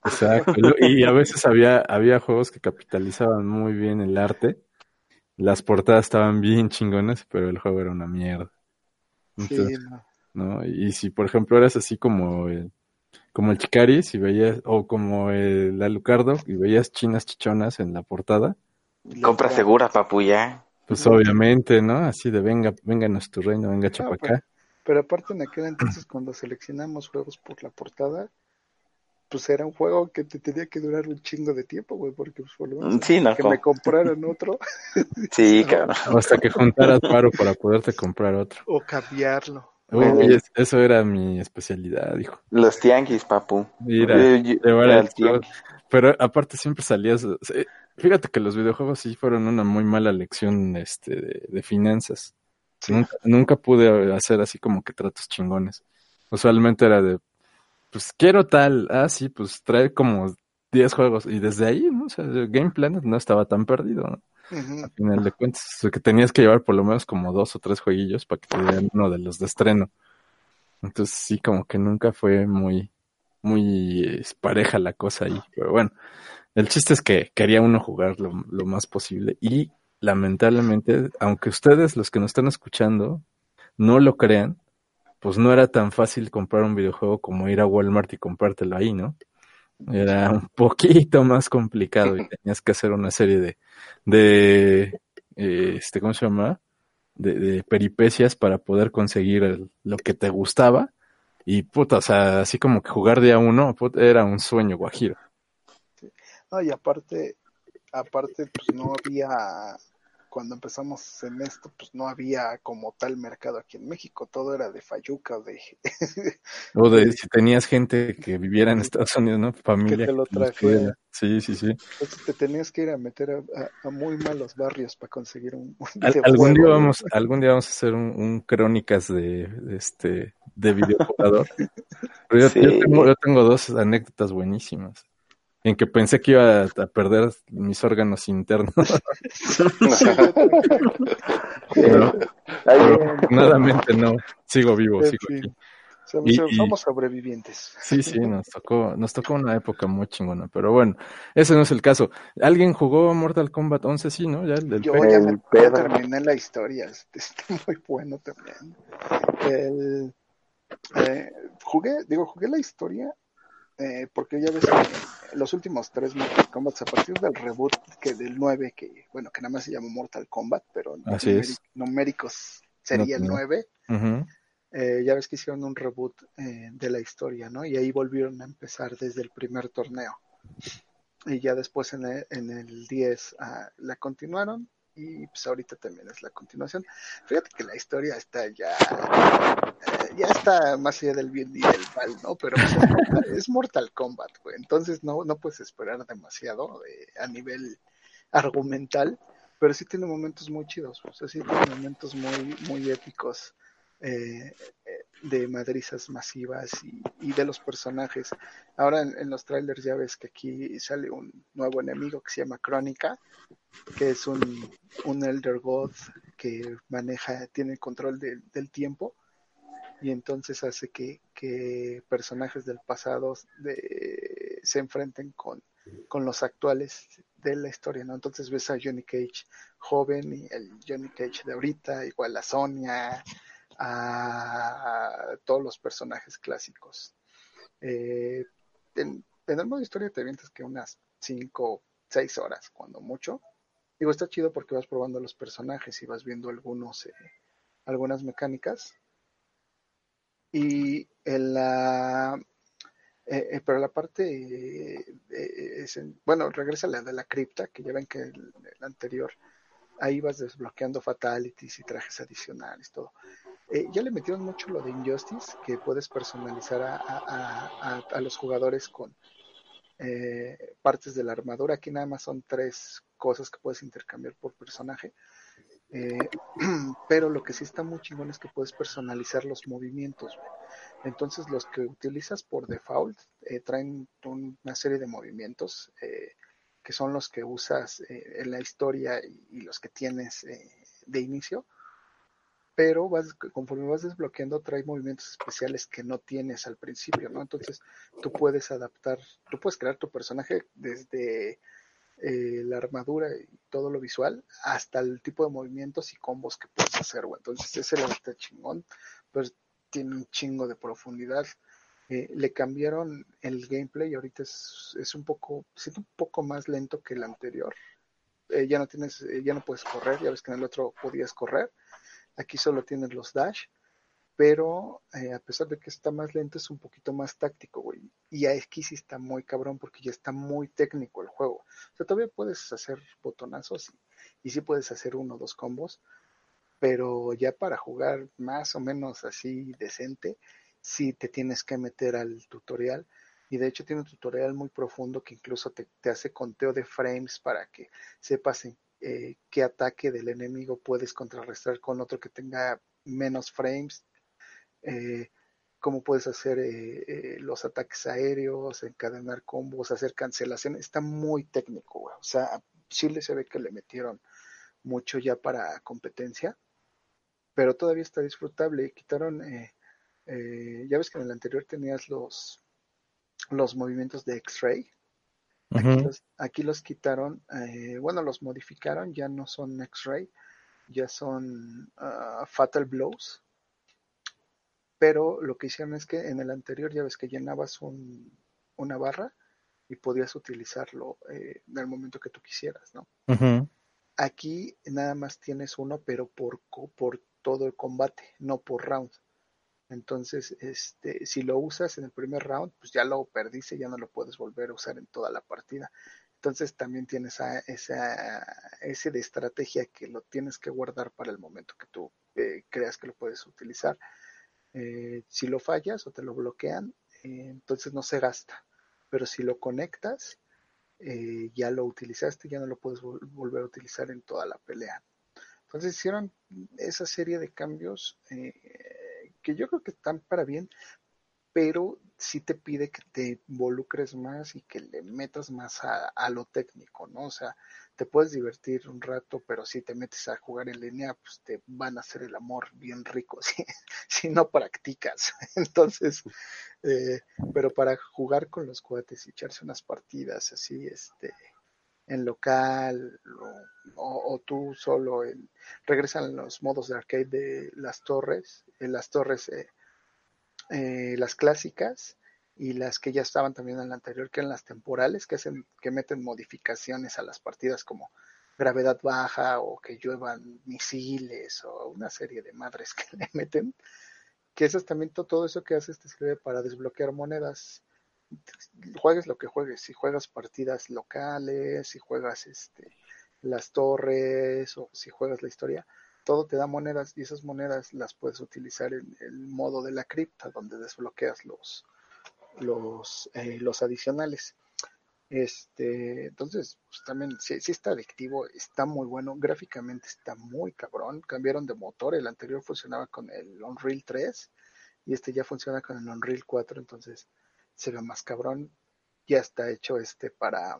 Exacto. Lo- Y a veces había, había juegos que capitalizaban muy bien el arte. Las portadas estaban bien chingonas, pero el juego era una mierda. Sí, Entonces, no. ¿no? Y si, por ejemplo, eras así como el, como el Chicaris y veías, o como el Alucardo y veías chinas chichonas en la portada, Le Compra entraba. segura, papu, ya. pues obviamente, ¿no? Así de venga, vénganos tu reino, venga No, pero, chapacá. pero aparte en aquel entonces cuando seleccionamos juegos por la portada, pues era un juego que te tenía que durar un chingo de tiempo, güey, porque pues por lo menos Mm, a mí, Sí, no, que me co- compraran otro, sí, o, cabrón. O hasta que juntaras paro para poderte comprar otro. o cambiarlo. En Uy, el, es- eso era mi especialidad, hijo. los tianguis, papu. Ir a Eh, yo- llevar el al juego. tianguis. Pero aparte siempre salías. eh, Fíjate que los videojuegos sí fueron una muy mala lección este, de, de finanzas. Sí, Nunca, nunca pude hacer así como que tratos chingones. Usualmente era de, pues quiero tal, ah, sí, pues trae como diez juegos. Y desde ahí, ¿no? O sea, el Game Planet no estaba tan perdido, ¿no? A ujú. final de cuentas, o sea, que tenías que llevar por lo menos como dos o tres jueguillos para que te dieran uno de los de estreno. Entonces sí, como que nunca fue muy, muy eh, pareja la cosa ahí. Pero bueno, el chiste es que quería uno jugar lo, lo más posible y lamentablemente, aunque ustedes, los que nos están escuchando, no lo crean, pues no era tan fácil comprar un videojuego como ir a Walmart y comprártelo ahí, ¿no? Era un poquito más complicado y tenías que hacer una serie de, de, eh, este, ¿cómo se llama? De, de peripecias para poder conseguir el- lo que te gustaba. Y puta, o sea, así como que jugar día uno, puta, era un sueño guajiro. No, y aparte, aparte, pues no había, cuando empezamos en esto, pues no había como tal mercado aquí en México, todo era de Fayuca, de, O de de si tenías gente que viviera en Estados Unidos, ¿no? que Familia te que lo te los pudiera. trajera. Sí, sí, sí. Entonces te tenías que ir a meter a, a- a muy malos barrios para conseguir un, un Al- algún día videojuego, güey. vamos, algún día vamos a hacer un, un crónicas de, de este, de videojugador. Pero yo, yo tengo, Sí. yo tengo dos anécdotas buenísimas. En que pensé que iba a, a perder mis órganos internos, Sí, yo también. pero, pero Ay, afortunadamente no. Sigo vivo, En sigo aquí. fin, somos, Y, y somos sobrevivientes. sí, sí, nos tocó, nos tocó una época muy chingona, pero bueno, ese no es el caso. ¿Alguien jugó Mortal Kombat once? Sí, ¿no? Ya el del Yo P. ya me el ya Pedro. terminé la historia, este, está muy bueno también. El, eh, jugué, digo, jugué la historia eh, porque ya ves que los últimos tres Mortal Kombat a partir del reboot que del nueve que bueno, que nada más se llamó Mortal Kombat, pero Así numeri- es, numéricos no sería el tenía. nueve. Ujú. Eh, ya ves que hicieron un reboot eh, de la historia, ¿no? Y ahí volvieron a empezar desde el primer torneo. Y ya después en el, en el diez uh, la continuaron y pues ahorita también es la continuación. Fíjate que la historia está ya, eh, ya está más allá del bien y del mal, ¿no? Pero pues, es, Mortal, es Mortal Kombat, güey. Entonces no, no puedes esperar demasiado eh, a nivel argumental, pero sí tiene momentos muy chidos, o sea, sí tiene momentos muy, muy épicos eh, eh, de madrizas masivas y, y, de los personajes. Ahora en, en, los trailers ya ves que aquí sale un nuevo enemigo que se llama Crónica, que es un, un Elder God que maneja, tiene control de, del tiempo y entonces hace que, que personajes del pasado de, se enfrenten con, con los actuales de la historia, ¿no? Entonces ves a Johnny Cage joven y el Johnny Cage de ahorita, igual a Sonya, a todos los personajes clásicos. Eh, en, en el modo historia te avientas que unas cinco, seis horas, cuando mucho. Digo, está chido porque vas probando los personajes y vas viendo algunos, eh, algunas mecánicas. Y en la, eh, eh, pero la parte, eh, eh, es en, bueno, regresa a la de la cripta, que ya ven que el, el anterior, ahí vas desbloqueando fatalities y trajes adicionales, todo. Eh, ya le metieron mucho lo de Injustice, que puedes personalizar a, a, a, a los jugadores con eh, partes de la armadura. Aquí nada más son tres cosas que puedes intercambiar por personaje. Eh, pero lo que sí está muy chingón es que puedes personalizar los movimientos. Entonces los que utilizas por default eh, traen un, una serie de movimientos eh, que son los que usas eh, en la historia y, y los que tienes eh, de inicio. pero vas, conforme vas desbloqueando trae movimientos especiales que no tienes al principio, ¿no? Entonces tú puedes adaptar, tú puedes crear tu personaje desde eh, la armadura y todo lo visual hasta el tipo de movimientos y combos que puedes hacer, güey. Entonces ese le está chingón, pero tiene un chingo de profundidad. Eh, le cambiaron el gameplay, ahorita es, es un poco, siento un poco más lento que el anterior. Eh, ya no tienes, eh, ya no puedes correr, ya ves que en el otro podías correr, aquí solo tienes los dash, pero eh, a pesar de que está más lento es un poquito más táctico, güey. Y aquí sí está muy cabrón porque ya está muy técnico el juego. O sea, todavía puedes hacer botonazos y, y sí puedes hacer uno o dos combos, pero ya para jugar más o menos así decente, sí te tienes que meter al tutorial. Y de hecho tiene un tutorial muy profundo que incluso te, te hace conteo de frames para que sepas en, eh, qué ataque del enemigo puedes contrarrestar con otro que tenga menos frames, eh, cómo puedes hacer eh, eh, los ataques aéreos, encadenar combos, hacer cancelaciones. Está muy técnico, güey. O sea, Chile se ve que le metieron mucho ya para competencia, pero todavía está disfrutable. Quitaron, eh, eh, ya ves que en el anterior tenías los, los movimientos de X-Ray. Aquí Ujú. los, aquí los quitaron, eh, bueno, los modificaron, ya no son X-Ray, ya son uh, Fatal Blows, pero lo que hicieron es que en el anterior ya ves que llenabas un, una barra y podías utilizarlo eh, en el momento que tú quisieras, ¿no? Ujú. Aquí nada más tienes uno, pero por, por todo el combate, no por round. Entonces, este, si lo usas en el primer round, pues ya lo perdiste, ya no lo puedes volver a usar en toda la partida. Entonces también tienes esa, esa, ese de estrategia que lo tienes que guardar para el momento que tú eh, creas que lo puedes utilizar. Eh, si lo fallas o te lo bloquean, eh, entonces no se gasta. Pero si lo conectas, eh, ya lo utilizaste, ya no lo puedes vol volver a utilizar en toda la pelea. Entonces hicieron esa serie de cambios eh, que yo creo que están para bien, pero sí te pide que te involucres más y que le metas más a, a lo técnico, ¿no? O sea, te puedes divertir un rato, pero si te metes a jugar en línea, pues te van a hacer el amor bien rico, si, si no practicas. Entonces, eh, pero para jugar con los cuates y echarse unas partidas así, este, en local o, o, o tú solo, en, regresan los modos de arcade de las torres, en las torres eh, eh, las clásicas y las que ya estaban también en la anterior, que eran las temporales, que hacen, que meten modificaciones a las partidas como gravedad baja o que lluevan misiles o una serie de madres que le meten, que esas también todo eso que haces te sirve para desbloquear monedas. Juegues lo que juegues, si juegas partidas locales, si juegas este las torres o si juegas la historia, todo te da monedas y esas monedas las puedes utilizar en el modo de la cripta donde desbloqueas los los eh, los adicionales. Este, entonces, pues también sí, sí está adictivo, está muy bueno, gráficamente está muy cabrón, cambiaron de motor, el anterior funcionaba con el Unreal tres y este ya funciona con el Unreal cuatro, entonces se ve más cabrón, ya está hecho este para,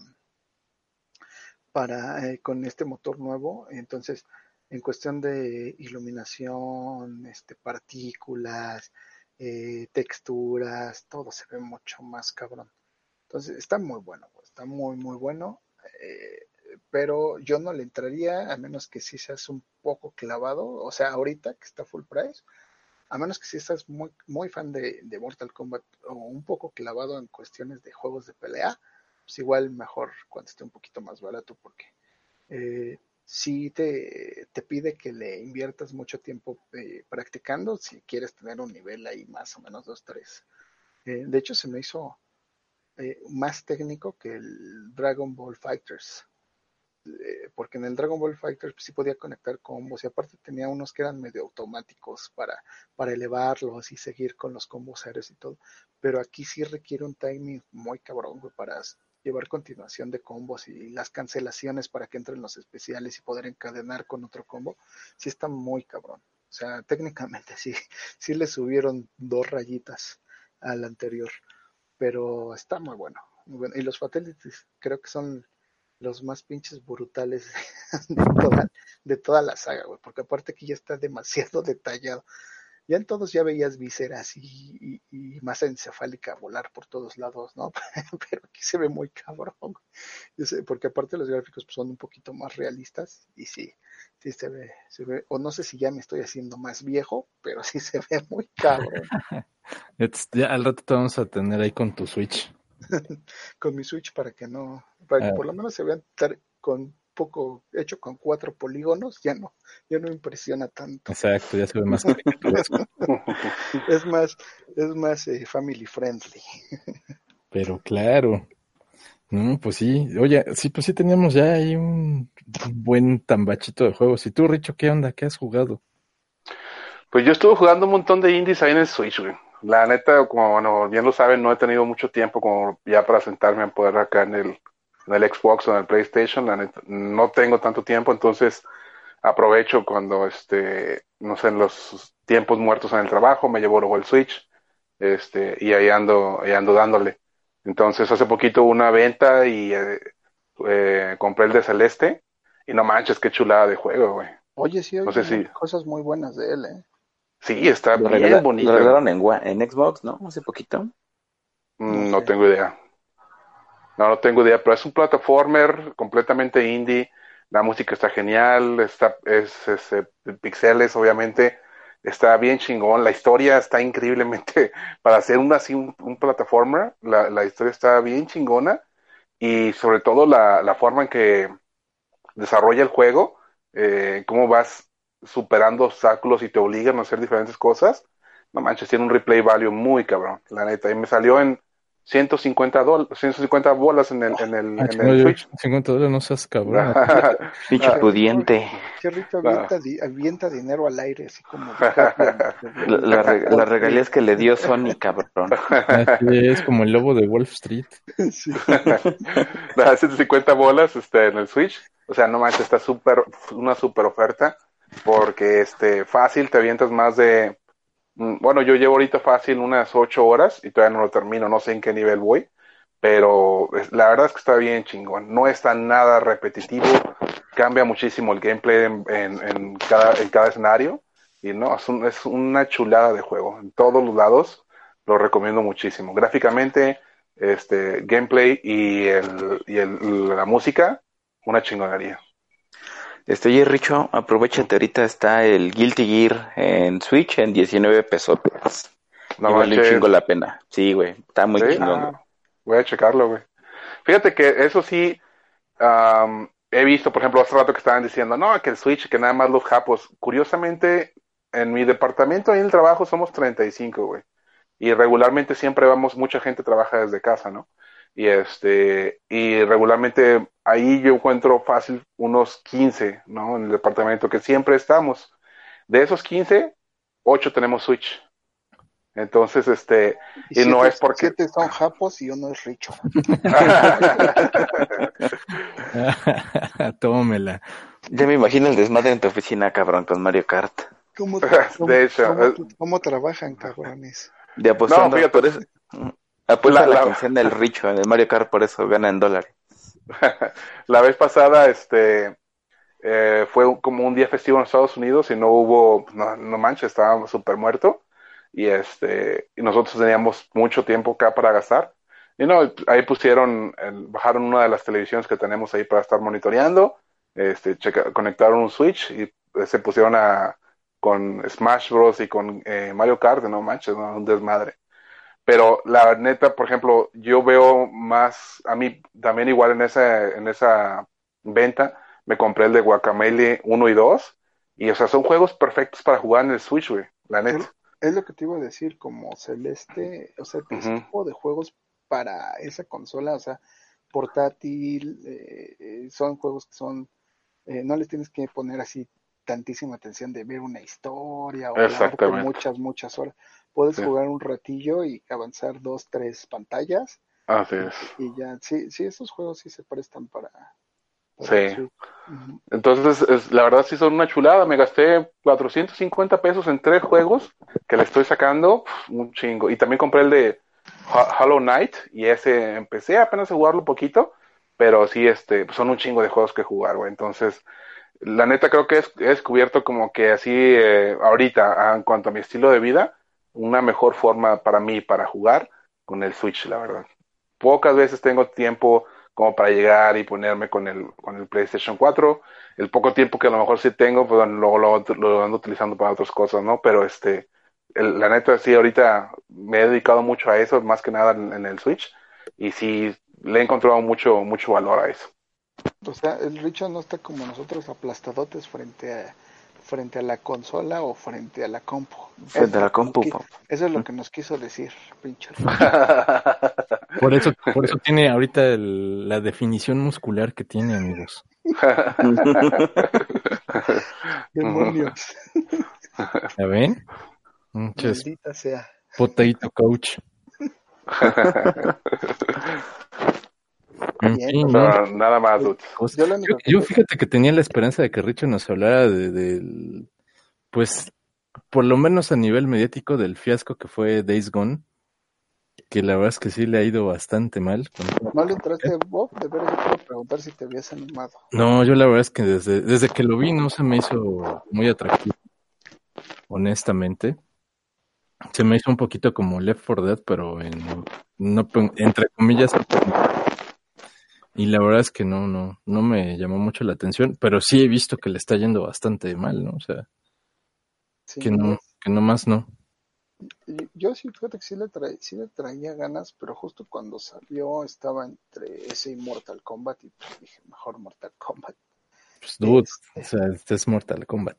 para eh, con este motor nuevo, entonces en cuestión de iluminación, este, partículas, eh, texturas, todo se ve mucho más cabrón. Entonces está muy bueno, está muy muy bueno, eh, pero yo no le entraría a menos que sí seas un poco clavado, o sea, ahorita que está full price, a menos que si estás muy, muy fan de, de Mortal Kombat o un poco clavado en cuestiones de juegos de pelea, pues igual mejor cuando esté un poquito más barato porque eh, sí te, te pide que le inviertas mucho tiempo eh, practicando si quieres tener un nivel ahí más o menos dos tres. Eh, de hecho se me hizo eh, más técnico que el Dragon Ball Fighters. Eh, porque en el Dragon Ball Fighter pues, sí podía conectar combos y aparte tenía unos que eran medio automáticos para, para elevarlos y seguir con los combos aéreos y todo, pero aquí sí requiere un timing muy cabrón güey, para llevar continuación de combos y las cancelaciones para que entren los especiales y poder encadenar con otro combo, sí está muy cabrón. O sea, técnicamente sí, sí le subieron dos rayitas al anterior, pero está muy bueno, muy bueno. Y los fatalities creo que son los más pinches brutales de toda, de toda la saga, güey, porque aparte que ya está demasiado detallado. Ya en todos ya veías vísceras y, y, y masa encefálica volar por todos lados, ¿no? Pero aquí se ve muy cabrón, yo sé, porque aparte los gráficos pues, son un poquito más realistas y sí, sí se ve, se ve, o no sé si ya me estoy haciendo más viejo, pero sí se ve muy cabrón. It's- ya al rato te vamos a tener ahí con tu Switch. Con mi Switch para que no, para que Ah, por lo menos se vean tar- con poco, hecho con cuatro polígonos, ya no, ya no impresiona tanto. exacto, ya se ve más caricaturesco. Es más, es más eh, family friendly. Pero claro, no, pues sí, oye, sí, pues sí teníamos ya ahí un buen tambachito de juegos. ¿Y tú, Richo, qué onda? ¿Qué has jugado? Pues yo estuve jugando un montón de indies ahí en el Switch, güey. La neta, como bueno, bien lo saben, no he tenido mucho tiempo como ya para sentarme a poder acá en el, en el Xbox o en el PlayStation. La neta, no tengo tanto tiempo, entonces aprovecho cuando, este, no sé, en los tiempos muertos en el trabajo, me llevo luego el Switch, este, y ahí ando, ahí ando dándole. Entonces hace poquito hubo una venta y eh, eh, compré el de Celeste y no manches, qué chulada de juego, güey. Oye, sí, No oye sé si, cosas muy buenas de él, ¿eh? sí, está Lo, bien regala- lo bonito, güey. regalaron en, Wa- en Xbox, ¿no? Hace poquito. No Mm, No sé. tengo idea. No, no tengo idea, pero es un plataformer completamente indie. La música está genial, está, es, es, eh, pixeles, obviamente. Está bien chingón. La historia está increíblemente, para hacer un, así un, un plataformer, la, la historia está bien chingona. Y sobre todo la, la forma en que desarrolla el juego, eh, cómo vas superando obstáculos y te obligan a hacer diferentes cosas. No manches, tiene un replay value muy cabrón, la neta. Y me salió en ciento cincuenta dólares, ciento cincuenta bolas en el, en el, Ah, en el chingo, Switch. cincuenta dólares, no seas cabrón. Pinche Ah, pudiente. Cherrito ah, avienta, di- avienta dinero al aire, así como DiCaprio en, La, en la Lobo de re- Wall las Street. regalías que le dio Sony, cabrón. Así es como el lobo de Wall Street. Sí. Nada, ciento cincuenta bolas este, en el Switch. O sea, no manches, está súper, una súper oferta. Porque este, fácil te avientas más de. mm, Bueno, yo llevo ahorita fácil unas ocho horas y todavía no lo termino, no sé en qué nivel voy. Pero es- la verdad es que está bien chingón. No está nada repetitivo. Cambia muchísimo el gameplay en, en, en cada, en cada escenario. Y no, es, un- es una chulada de juego. En todos los lados lo recomiendo muchísimo. Gráficamente, este, gameplay y, el, y el, la música, una chingonería. Este, oye, Richo, aprovechate, ahorita está el Guilty Gear en Switch en diecinueve pesos. No Y vale un manches, chingo la pena. Sí, güey, está muy ¿sí? chingón, güey. Ah, voy a checarlo, güey. Fíjate que eso sí, am, he visto, por ejemplo, hace rato que estaban diciendo, no, que el Switch, que nada más los japos. Curiosamente, en mi departamento, ahí en el trabajo, somos treinta y cinco, güey. Y regularmente siempre vamos, mucha gente trabaja desde casa, ¿no? Y este, y regularmente ahí yo encuentro fácil unos quince, ¿no? En el departamento que siempre estamos. De esos quince, ocho tenemos Switch. Entonces, este, Y y no siete, es porque... siete son japos y uno es richo. Tómela. Ya me imagino el desmadre en tu oficina, cabrón, con Mario Kart. ¿Cómo, cómo, De hecho, cómo, eh, cómo trabajan, cabrones? De no, apostando, fíjate, por eso, apuesta la, a la la, quincena el Richo en el Mario Kart, por eso gana en dólares. la vez pasada, este, eh, fue un- como un día festivo en Estados Unidos y no hubo, no, no manches, estaba súper muerto y este, y nosotros teníamos mucho tiempo acá para gastar. Y no, ahí pusieron, el- bajaron una de las televisiones que tenemos ahí para estar monitoreando, este, checa- conectaron un Switch y eh, se pusieron a, con Smash Bros. Y con eh, Mario Kart, no manches, no, un desmadre. Pero la neta, por ejemplo, yo veo más, a mí también igual en esa, en esa venta, me compré el de Guacamelee uno y dos y o sea, son juegos perfectos para jugar en el Switch, güey, la Es, neta. es lo que te iba a decir, como Celeste, o sea, ese Ujú. tipo de juegos para esa consola, o sea, portátil, eh, eh, son juegos que son, eh, no les tienes que poner así tantísima atención de ver una historia o clavarte Exactamente, muchas, muchas horas. Puedes sí, jugar un ratillo y avanzar dos, tres pantallas así y, es, y ya, sí, sí, esos juegos sí se prestan para, para el sí. Switch. Ujú. Entonces, es, la verdad sí son una chulada, me gasté cuatrocientos cincuenta pesos en tres juegos que le estoy sacando, pf, un chingo. Y también compré el de Ha- Hollow Knight y ese empecé apenas a jugarlo un poquito, pero sí, este, pues son un chingo de juegos que jugar, güey. Entonces, la neta creo que es- he descubierto como que así, eh, ahorita, ah, en cuanto a mi estilo de vida, una mejor forma para mí para jugar con el Switch, la verdad. Pocas veces tengo tiempo como para llegar y ponerme con el, con el PlayStation cuatro. El poco tiempo que a lo mejor sí tengo, pues bueno, luego lo, lo ando utilizando para otras cosas, ¿no? Pero este, el- la neta sí, ahorita me he dedicado mucho a eso, más que nada en, en el Switch, y sí le he encontrado mucho, mucho valor a eso. O sea, el Richard no está como nosotros aplastadotes frente a frente a la consola o frente a la compu. Frente Eso a es la lo que nos, compu, qui- papá. eso es lo que nos quiso decir, pinche Richard. Por eso, por eso tiene ahorita el- la definición muscular que tiene, amigos. Demonios, ¿Ya ven? Muchas maldita sea. potato coach. En Bien, fin, ¿no? Pero nada más, dudes. Cosas. yo lo Yo, único que yo te... fíjate que tenía la esperanza de que Richo nos hablara de, del, pues, por lo menos a nivel mediático del fiasco que fue Days Gone, que la verdad es que sí le ha ido bastante mal. con- ¿No le entraste, Bob? De veras, yo quiero preguntar si te habías animado. No, yo la verdad es que desde, desde que lo vi no se me hizo muy atractivo, honestamente. Se me hizo un poquito como Left four Dead, pero en, no, entre comillas, y la verdad es que no, no, no me llamó mucho la atención, pero sí he visto que le está yendo bastante mal, ¿no? O sea, Sí, que no, es- que no más no. y yo sí, fíjate que sí le, trae, sí le traía ganas, pero justo cuando salió estaba entre ese y Mortal Kombat y pues dije, mejor Mortal Kombat. Pues dude, o Este, sea, este es Mortal Kombat.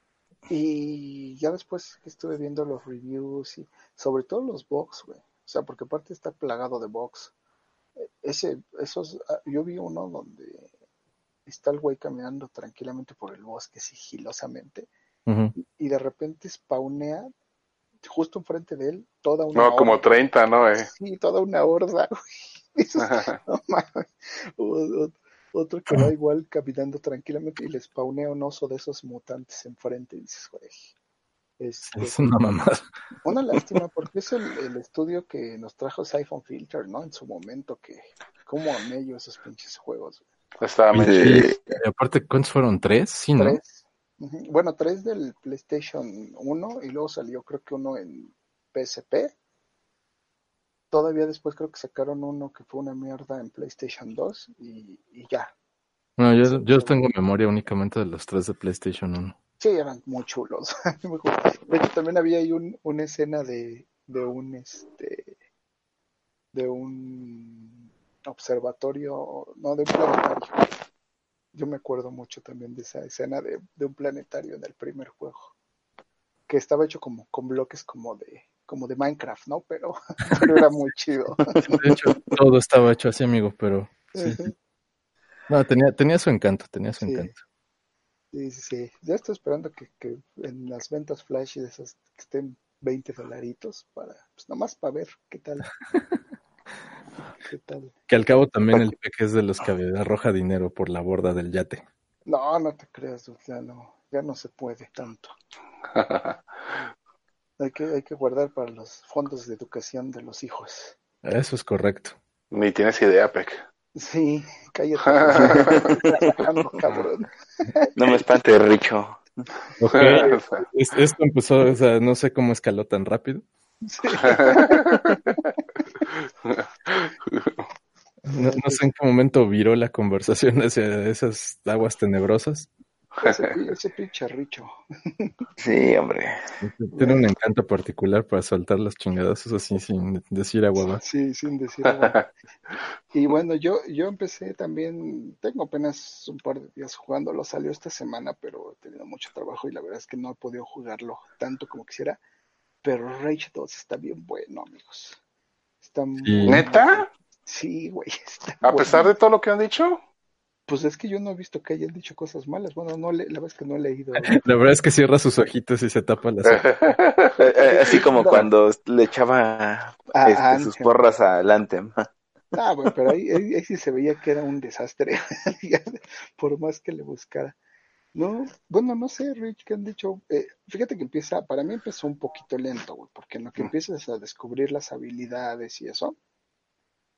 y ya después que estuve viendo los reviews y sobre todo los box, güey. O sea, porque aparte está plagado de box. Ese, esos, ah, yo vi uno donde está el güey caminando tranquilamente por el bosque sigilosamente Ujú. y de repente spawnea justo enfrente de él toda una No, como horda. treinta, ¿no? Eh? Sí, toda una horda, güey. Dices, no mames. O- o- Otro que va igual caminando tranquilamente y le spawnea un oso de esos mutantes enfrente y dices, güey, este, Es una mamada. una lástima porque es el, el estudio que nos trajo Siphon Filter, ¿no? En su momento que, cómo amé yo esos pinches juegos, güey. Estaba bien Sí, chido. y aparte, ¿cuántos fueron? ¿Tres? Sí, ¿no? Tres. Ujú. Bueno, tres del PlayStation uno y luego salió creo que uno en P S P. Todavía después creo que sacaron uno que fue una mierda en PlayStation dos y, y ya. No, yo, Se- yo se- tengo memoria únicamente de los tres de PlayStation uno. sí, eran muy chulos. Me gusta. De hecho, también había ahí un, una escena de, de un este de un observatorio, no, de un planetario. Yo me acuerdo mucho también de esa escena de, de un planetario en el primer juego, que estaba hecho como con bloques como de como de Minecraft, ¿no? Pero, pero era muy chido. De hecho, todo estaba hecho así, amigo, pero sí. Ujú. No, tenía, tenía su encanto, tenía su Sí, encanto. sí, sí, sí. Ya estoy esperando que, que en las ventas flash de esas que estén veinte dolaritos para, pues nomás para ver qué tal, qué tal, Que qué al cabo tal. también el peque es de los que arroja dinero por la borda del yate. No, no te creas, dude, ya no, ya no se puede tanto. Hay que, hay que guardar para los fondos de educación de los hijos. Eso es correcto. Ni tienes idea, Peck. Sí, cállate, Richard. Me estás sacando, cabrón. No me espantes, Richo. Ok, es- esto empezó, o sea, no sé cómo escaló tan rápido. Sí. No, no sé en qué momento viró la conversación hacia esas aguas tenebrosas. Ese, pi- ese pinche Richo. Sí, hombre. Tiene un encanto particular para soltar las chingadazos así sin decir agua va. Sí, sin decir agua. Y bueno, yo, yo empecé también, tengo apenas un par de días jugándolo, salió esta semana, pero he tenido mucho trabajo y la verdad es que no he podido jugarlo tanto como quisiera. Pero Rage dos está bien bueno, amigos. Está muy, muy ¿Neta? bueno. Sí, güey, está A bueno. pesar de todo lo que han dicho. Pues es que yo no he visto que hayan dicho cosas malas. Bueno, no le, la verdad es que no he leído. La verdad es que cierra sus ojitos y se tapa las ojos. Eh, eh, Así como No, cuando le echaba a este, sus Anthem. porras al Anthem. Ah, bueno, pero ahí, ahí, ahí sí se veía que era un desastre, por más que le buscara. No, bueno, no sé, Rich, ¿qué han dicho? Eh, fíjate que empieza, para mí empezó un poquito lento, güey, porque en lo que empiezas a descubrir las habilidades y eso,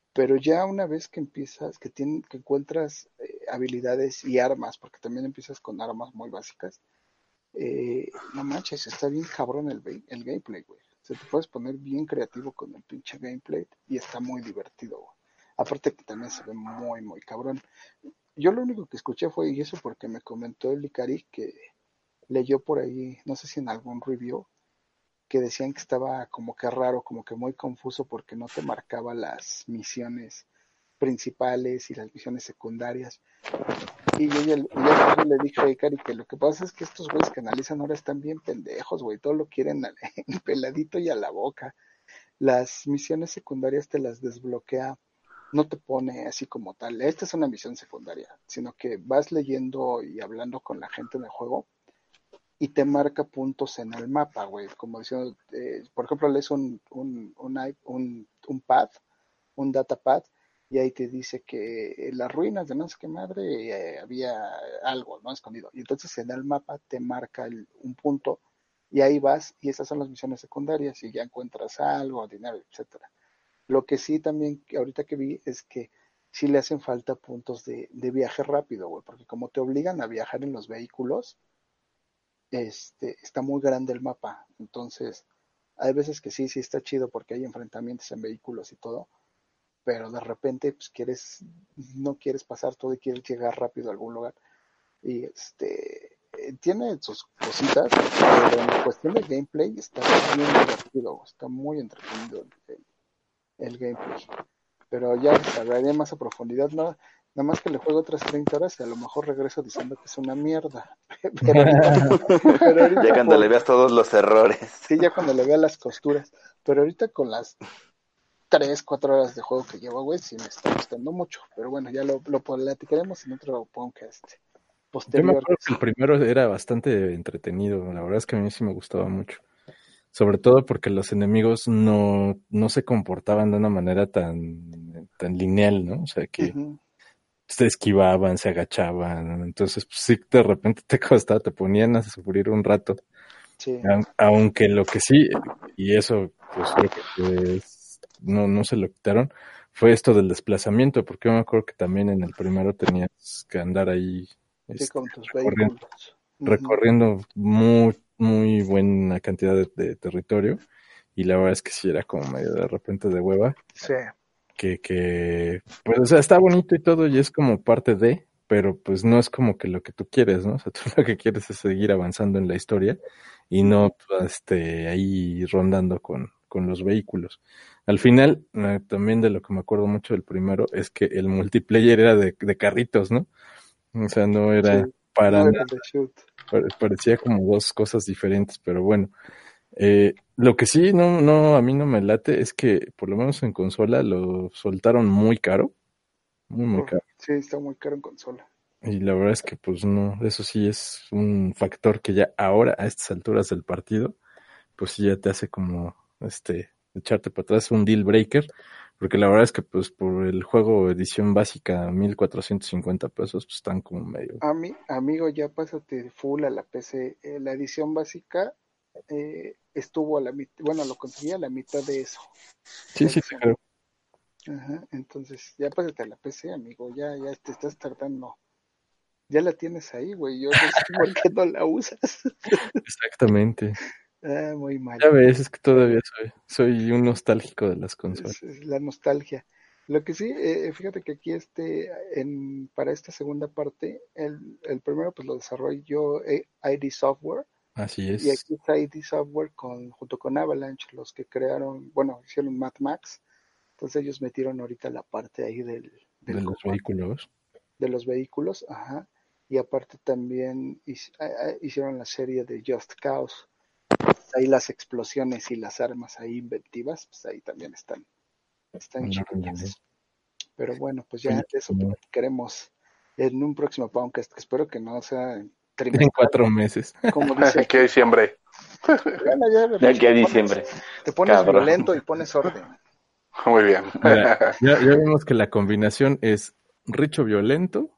Pero ya una vez que empiezas, que, tien- que encuentras eh, habilidades y armas, porque también empiezas con armas muy básicas, eh, no manches, está bien cabrón el, ve- el gameplay, güey. O sea, te puedes poner bien creativo con el pinche gameplay y está muy divertido, güey. Aparte que también se ve muy, muy cabrón. Yo lo único que escuché fue, y eso porque me comentó el Icari, que leyó por ahí, no sé si en algún review, que decían que estaba como que raro, como que muy confuso porque no te marcaba las misiones principales y las misiones secundarias. Y yo ya, ya yo le dije a Ikari que lo que pasa es que estos güeyes que analizan ahora están bien pendejos, güey, todo lo quieren al- en peladito y a la boca. Las misiones secundarias te las desbloquea, no te pone así como tal, esta es una misión secundaria, sino que vas leyendo y hablando con la gente en el juego y te marca puntos en el mapa, güey, como diciendo, eh, por ejemplo, lees un, un, un, i- un, un pad, un datapad, y ahí te dice que en las ruinas de no sé qué madre eh, había algo, ¿no? Escondido. Y entonces en el mapa te marca el- un punto, y ahí vas, y esas son las misiones secundarias, y ya encuentras algo, dinero, etcétera. Lo que sí también, que ahorita que vi, es que sí le hacen falta puntos de, de viaje rápido, güey, porque como te obligan a viajar en los vehículos, este, está muy grande el mapa. Entonces, hay veces que sí, sí está chido porque hay enfrentamientos en vehículos y todo, pero de repente, pues quieres, no quieres pasar todo y quieres llegar rápido a algún lugar. Y este, eh, tiene sus cositas, pero en cuestión de gameplay está bien divertido, está muy entretenido el, el- el gameplay. Pero ya hablaré más a profundidad, no, nada más que le juego otras treinta horas y a lo mejor regreso diciendo que es una mierda. Pero ahorita, pero Ya ahorita cuando por, le veas todos los errores. sí, ya cuando le vea las costuras, pero ahorita con las tres, cuatro horas de juego que llevo, güey, sí me está gustando mucho. Pero bueno, ya lo, lo platicaremos en otro podcast Yo me posterior. acuerdo que el primero era bastante entretenido, la verdad es que a mí sí me gustaba mucho. Sobre todo porque los enemigos no, no se comportaban de una manera tan, tan lineal, ¿no? O sea, que Ujú, se esquivaban, se agachaban, entonces pues, sí, de repente te costaba, te ponían a sufrir un rato. sí, Aun- Aunque lo que sí, y eso pues creo que pues, no, no se lo quitaron, fue esto del desplazamiento, porque yo me acuerdo que también en el primero tenías que andar ahí sí, este, con tus recorriendo, vehículos. Ujú, recorriendo muy, muy buena cantidad de, de territorio, y la verdad es que sí era como medio de repente de hueva, sí, que, que, pues, o sea, está bonito y todo, y es como parte de, pero pues no es como que lo que tú quieres, ¿no? O sea, tú lo que quieres es seguir avanzando en la historia y no, ujú, pues, este, ahí rondando con, con los vehículos. Al final, eh, también de lo que me acuerdo mucho del primero, es que el multiplayer era de, de carritos, ¿no? O sea, no era sí, para no nada, era de shoot. pare- parecía como dos cosas diferentes, pero bueno. Eh, lo que sí no, no, a mí no me late es que por lo menos en consola lo soltaron muy caro, muy, muy Uf, caro. sí, está muy caro en consola. Y la verdad es que pues no, eso sí es un factor que ya ahora a estas alturas del partido, pues sí ya te hace como este echarte para atrás un deal breaker, porque la verdad es que pues por el juego edición básica mil cuatrocientos cincuenta pesos pues están como medio. A mí, amigo, ya pásate full a la P C. Eh, la edición básica eh, estuvo a la mitad, bueno, lo conseguí a la mitad de eso. Sí, sí, te Máximo. creo. Ajá, entonces ya pásate a la P C, amigo, ya, ya te estás tardando. Ya la tienes ahí, güey, yo no sé por qué no la usas. Exactamente. Ah, muy mal. Ya ves, es que Pero todavía bueno, soy, soy un nostálgico de las consolas. es, es la nostalgia. Lo que sí, eh, fíjate que aquí este, en, para esta segunda parte, el, el primero pues lo desarrolló eh, I D Software. Así Y es, aquí está I D Software con, junto con Avalanche, los que crearon, bueno, hicieron Mad Max. Entonces ellos metieron ahorita la parte ahí del, de del los combate vehículos. de los vehículos, ajá. Y aparte también hic- a- a- hicieron la serie de Just Cause. Ahí las explosiones y las armas ahí inventivas, pues ahí también están, están No, ándale. chidas. Pero bueno, pues ya Oye, de eso como platicaremos en un próximo podcast, que espero que no sea en trimestral, cuatro meses. como dice Qué aquí. diciembre. Bueno, ya de De por sí aquí a te pones, diciembre. te pones Cabrón. violento y pones orden. Muy bien. Mira, ya, ya vemos que la combinación es Richo violento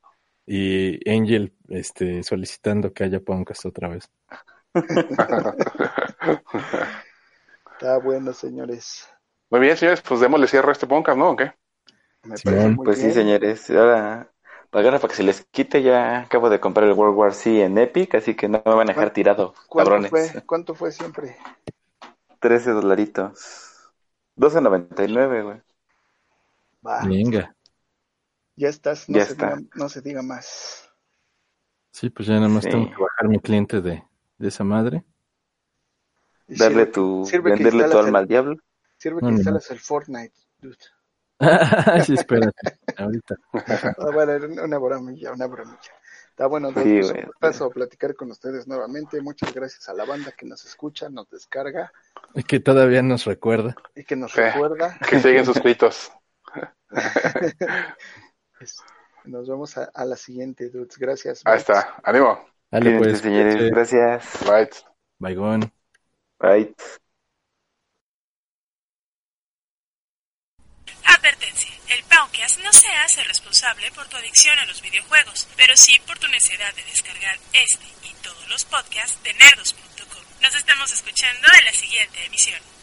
y Angel este, solicitando que haya Pauncast otra vez. Está bueno, señores. Muy bien, señores, pues démosle cierre a este podcast, ¿no? ¿O qué? Me Sí, parece bueno, muy Pues bien. sí, señores. Ahora, para para que se les quite, ya acabo de comprar el World War Z en Epic, así que no me van a dejar ¿Cuán- tirado, ¿Cuánto cabrones. fue? ¿Cuánto fue siempre? trece dolaritos. doce noventa y nueve, güey. Va, venga. ya estás, no Ya se diga, está. no se diga más. Sí, pues ya nada más tengo Sí. que bajar mi cliente de, de esa madre. Y Darle sirve que, tu, sirve que venderle tu instalas alma el, al diablo. sirve No, que ni más. instalas el Fortnite, dude. Sí, espérate. Ahorita. Ah, bueno, era una bromilla, una bromilla. Está bueno, dude, Sí, pues un güey. gustazo platicar con ustedes nuevamente. Muchas gracias a la banda que nos escucha, nos descarga Es que todavía nos recuerda. y que nos Sí. recuerda. Que siguen suscritos. Es- Nos vemos a, a la siguiente, dudes. Gracias. Ahí Bye. está. Ánimo. Dale Cuídense, pues, señores. cuídense. Gracias. Right. Baigón. Bye. Advertencia. El Pauncast no se hace responsable por tu adicción a los videojuegos, pero sí por tu necesidad de descargar este y todos los podcasts de nerdos punto com. Nos estamos escuchando en la siguiente emisión.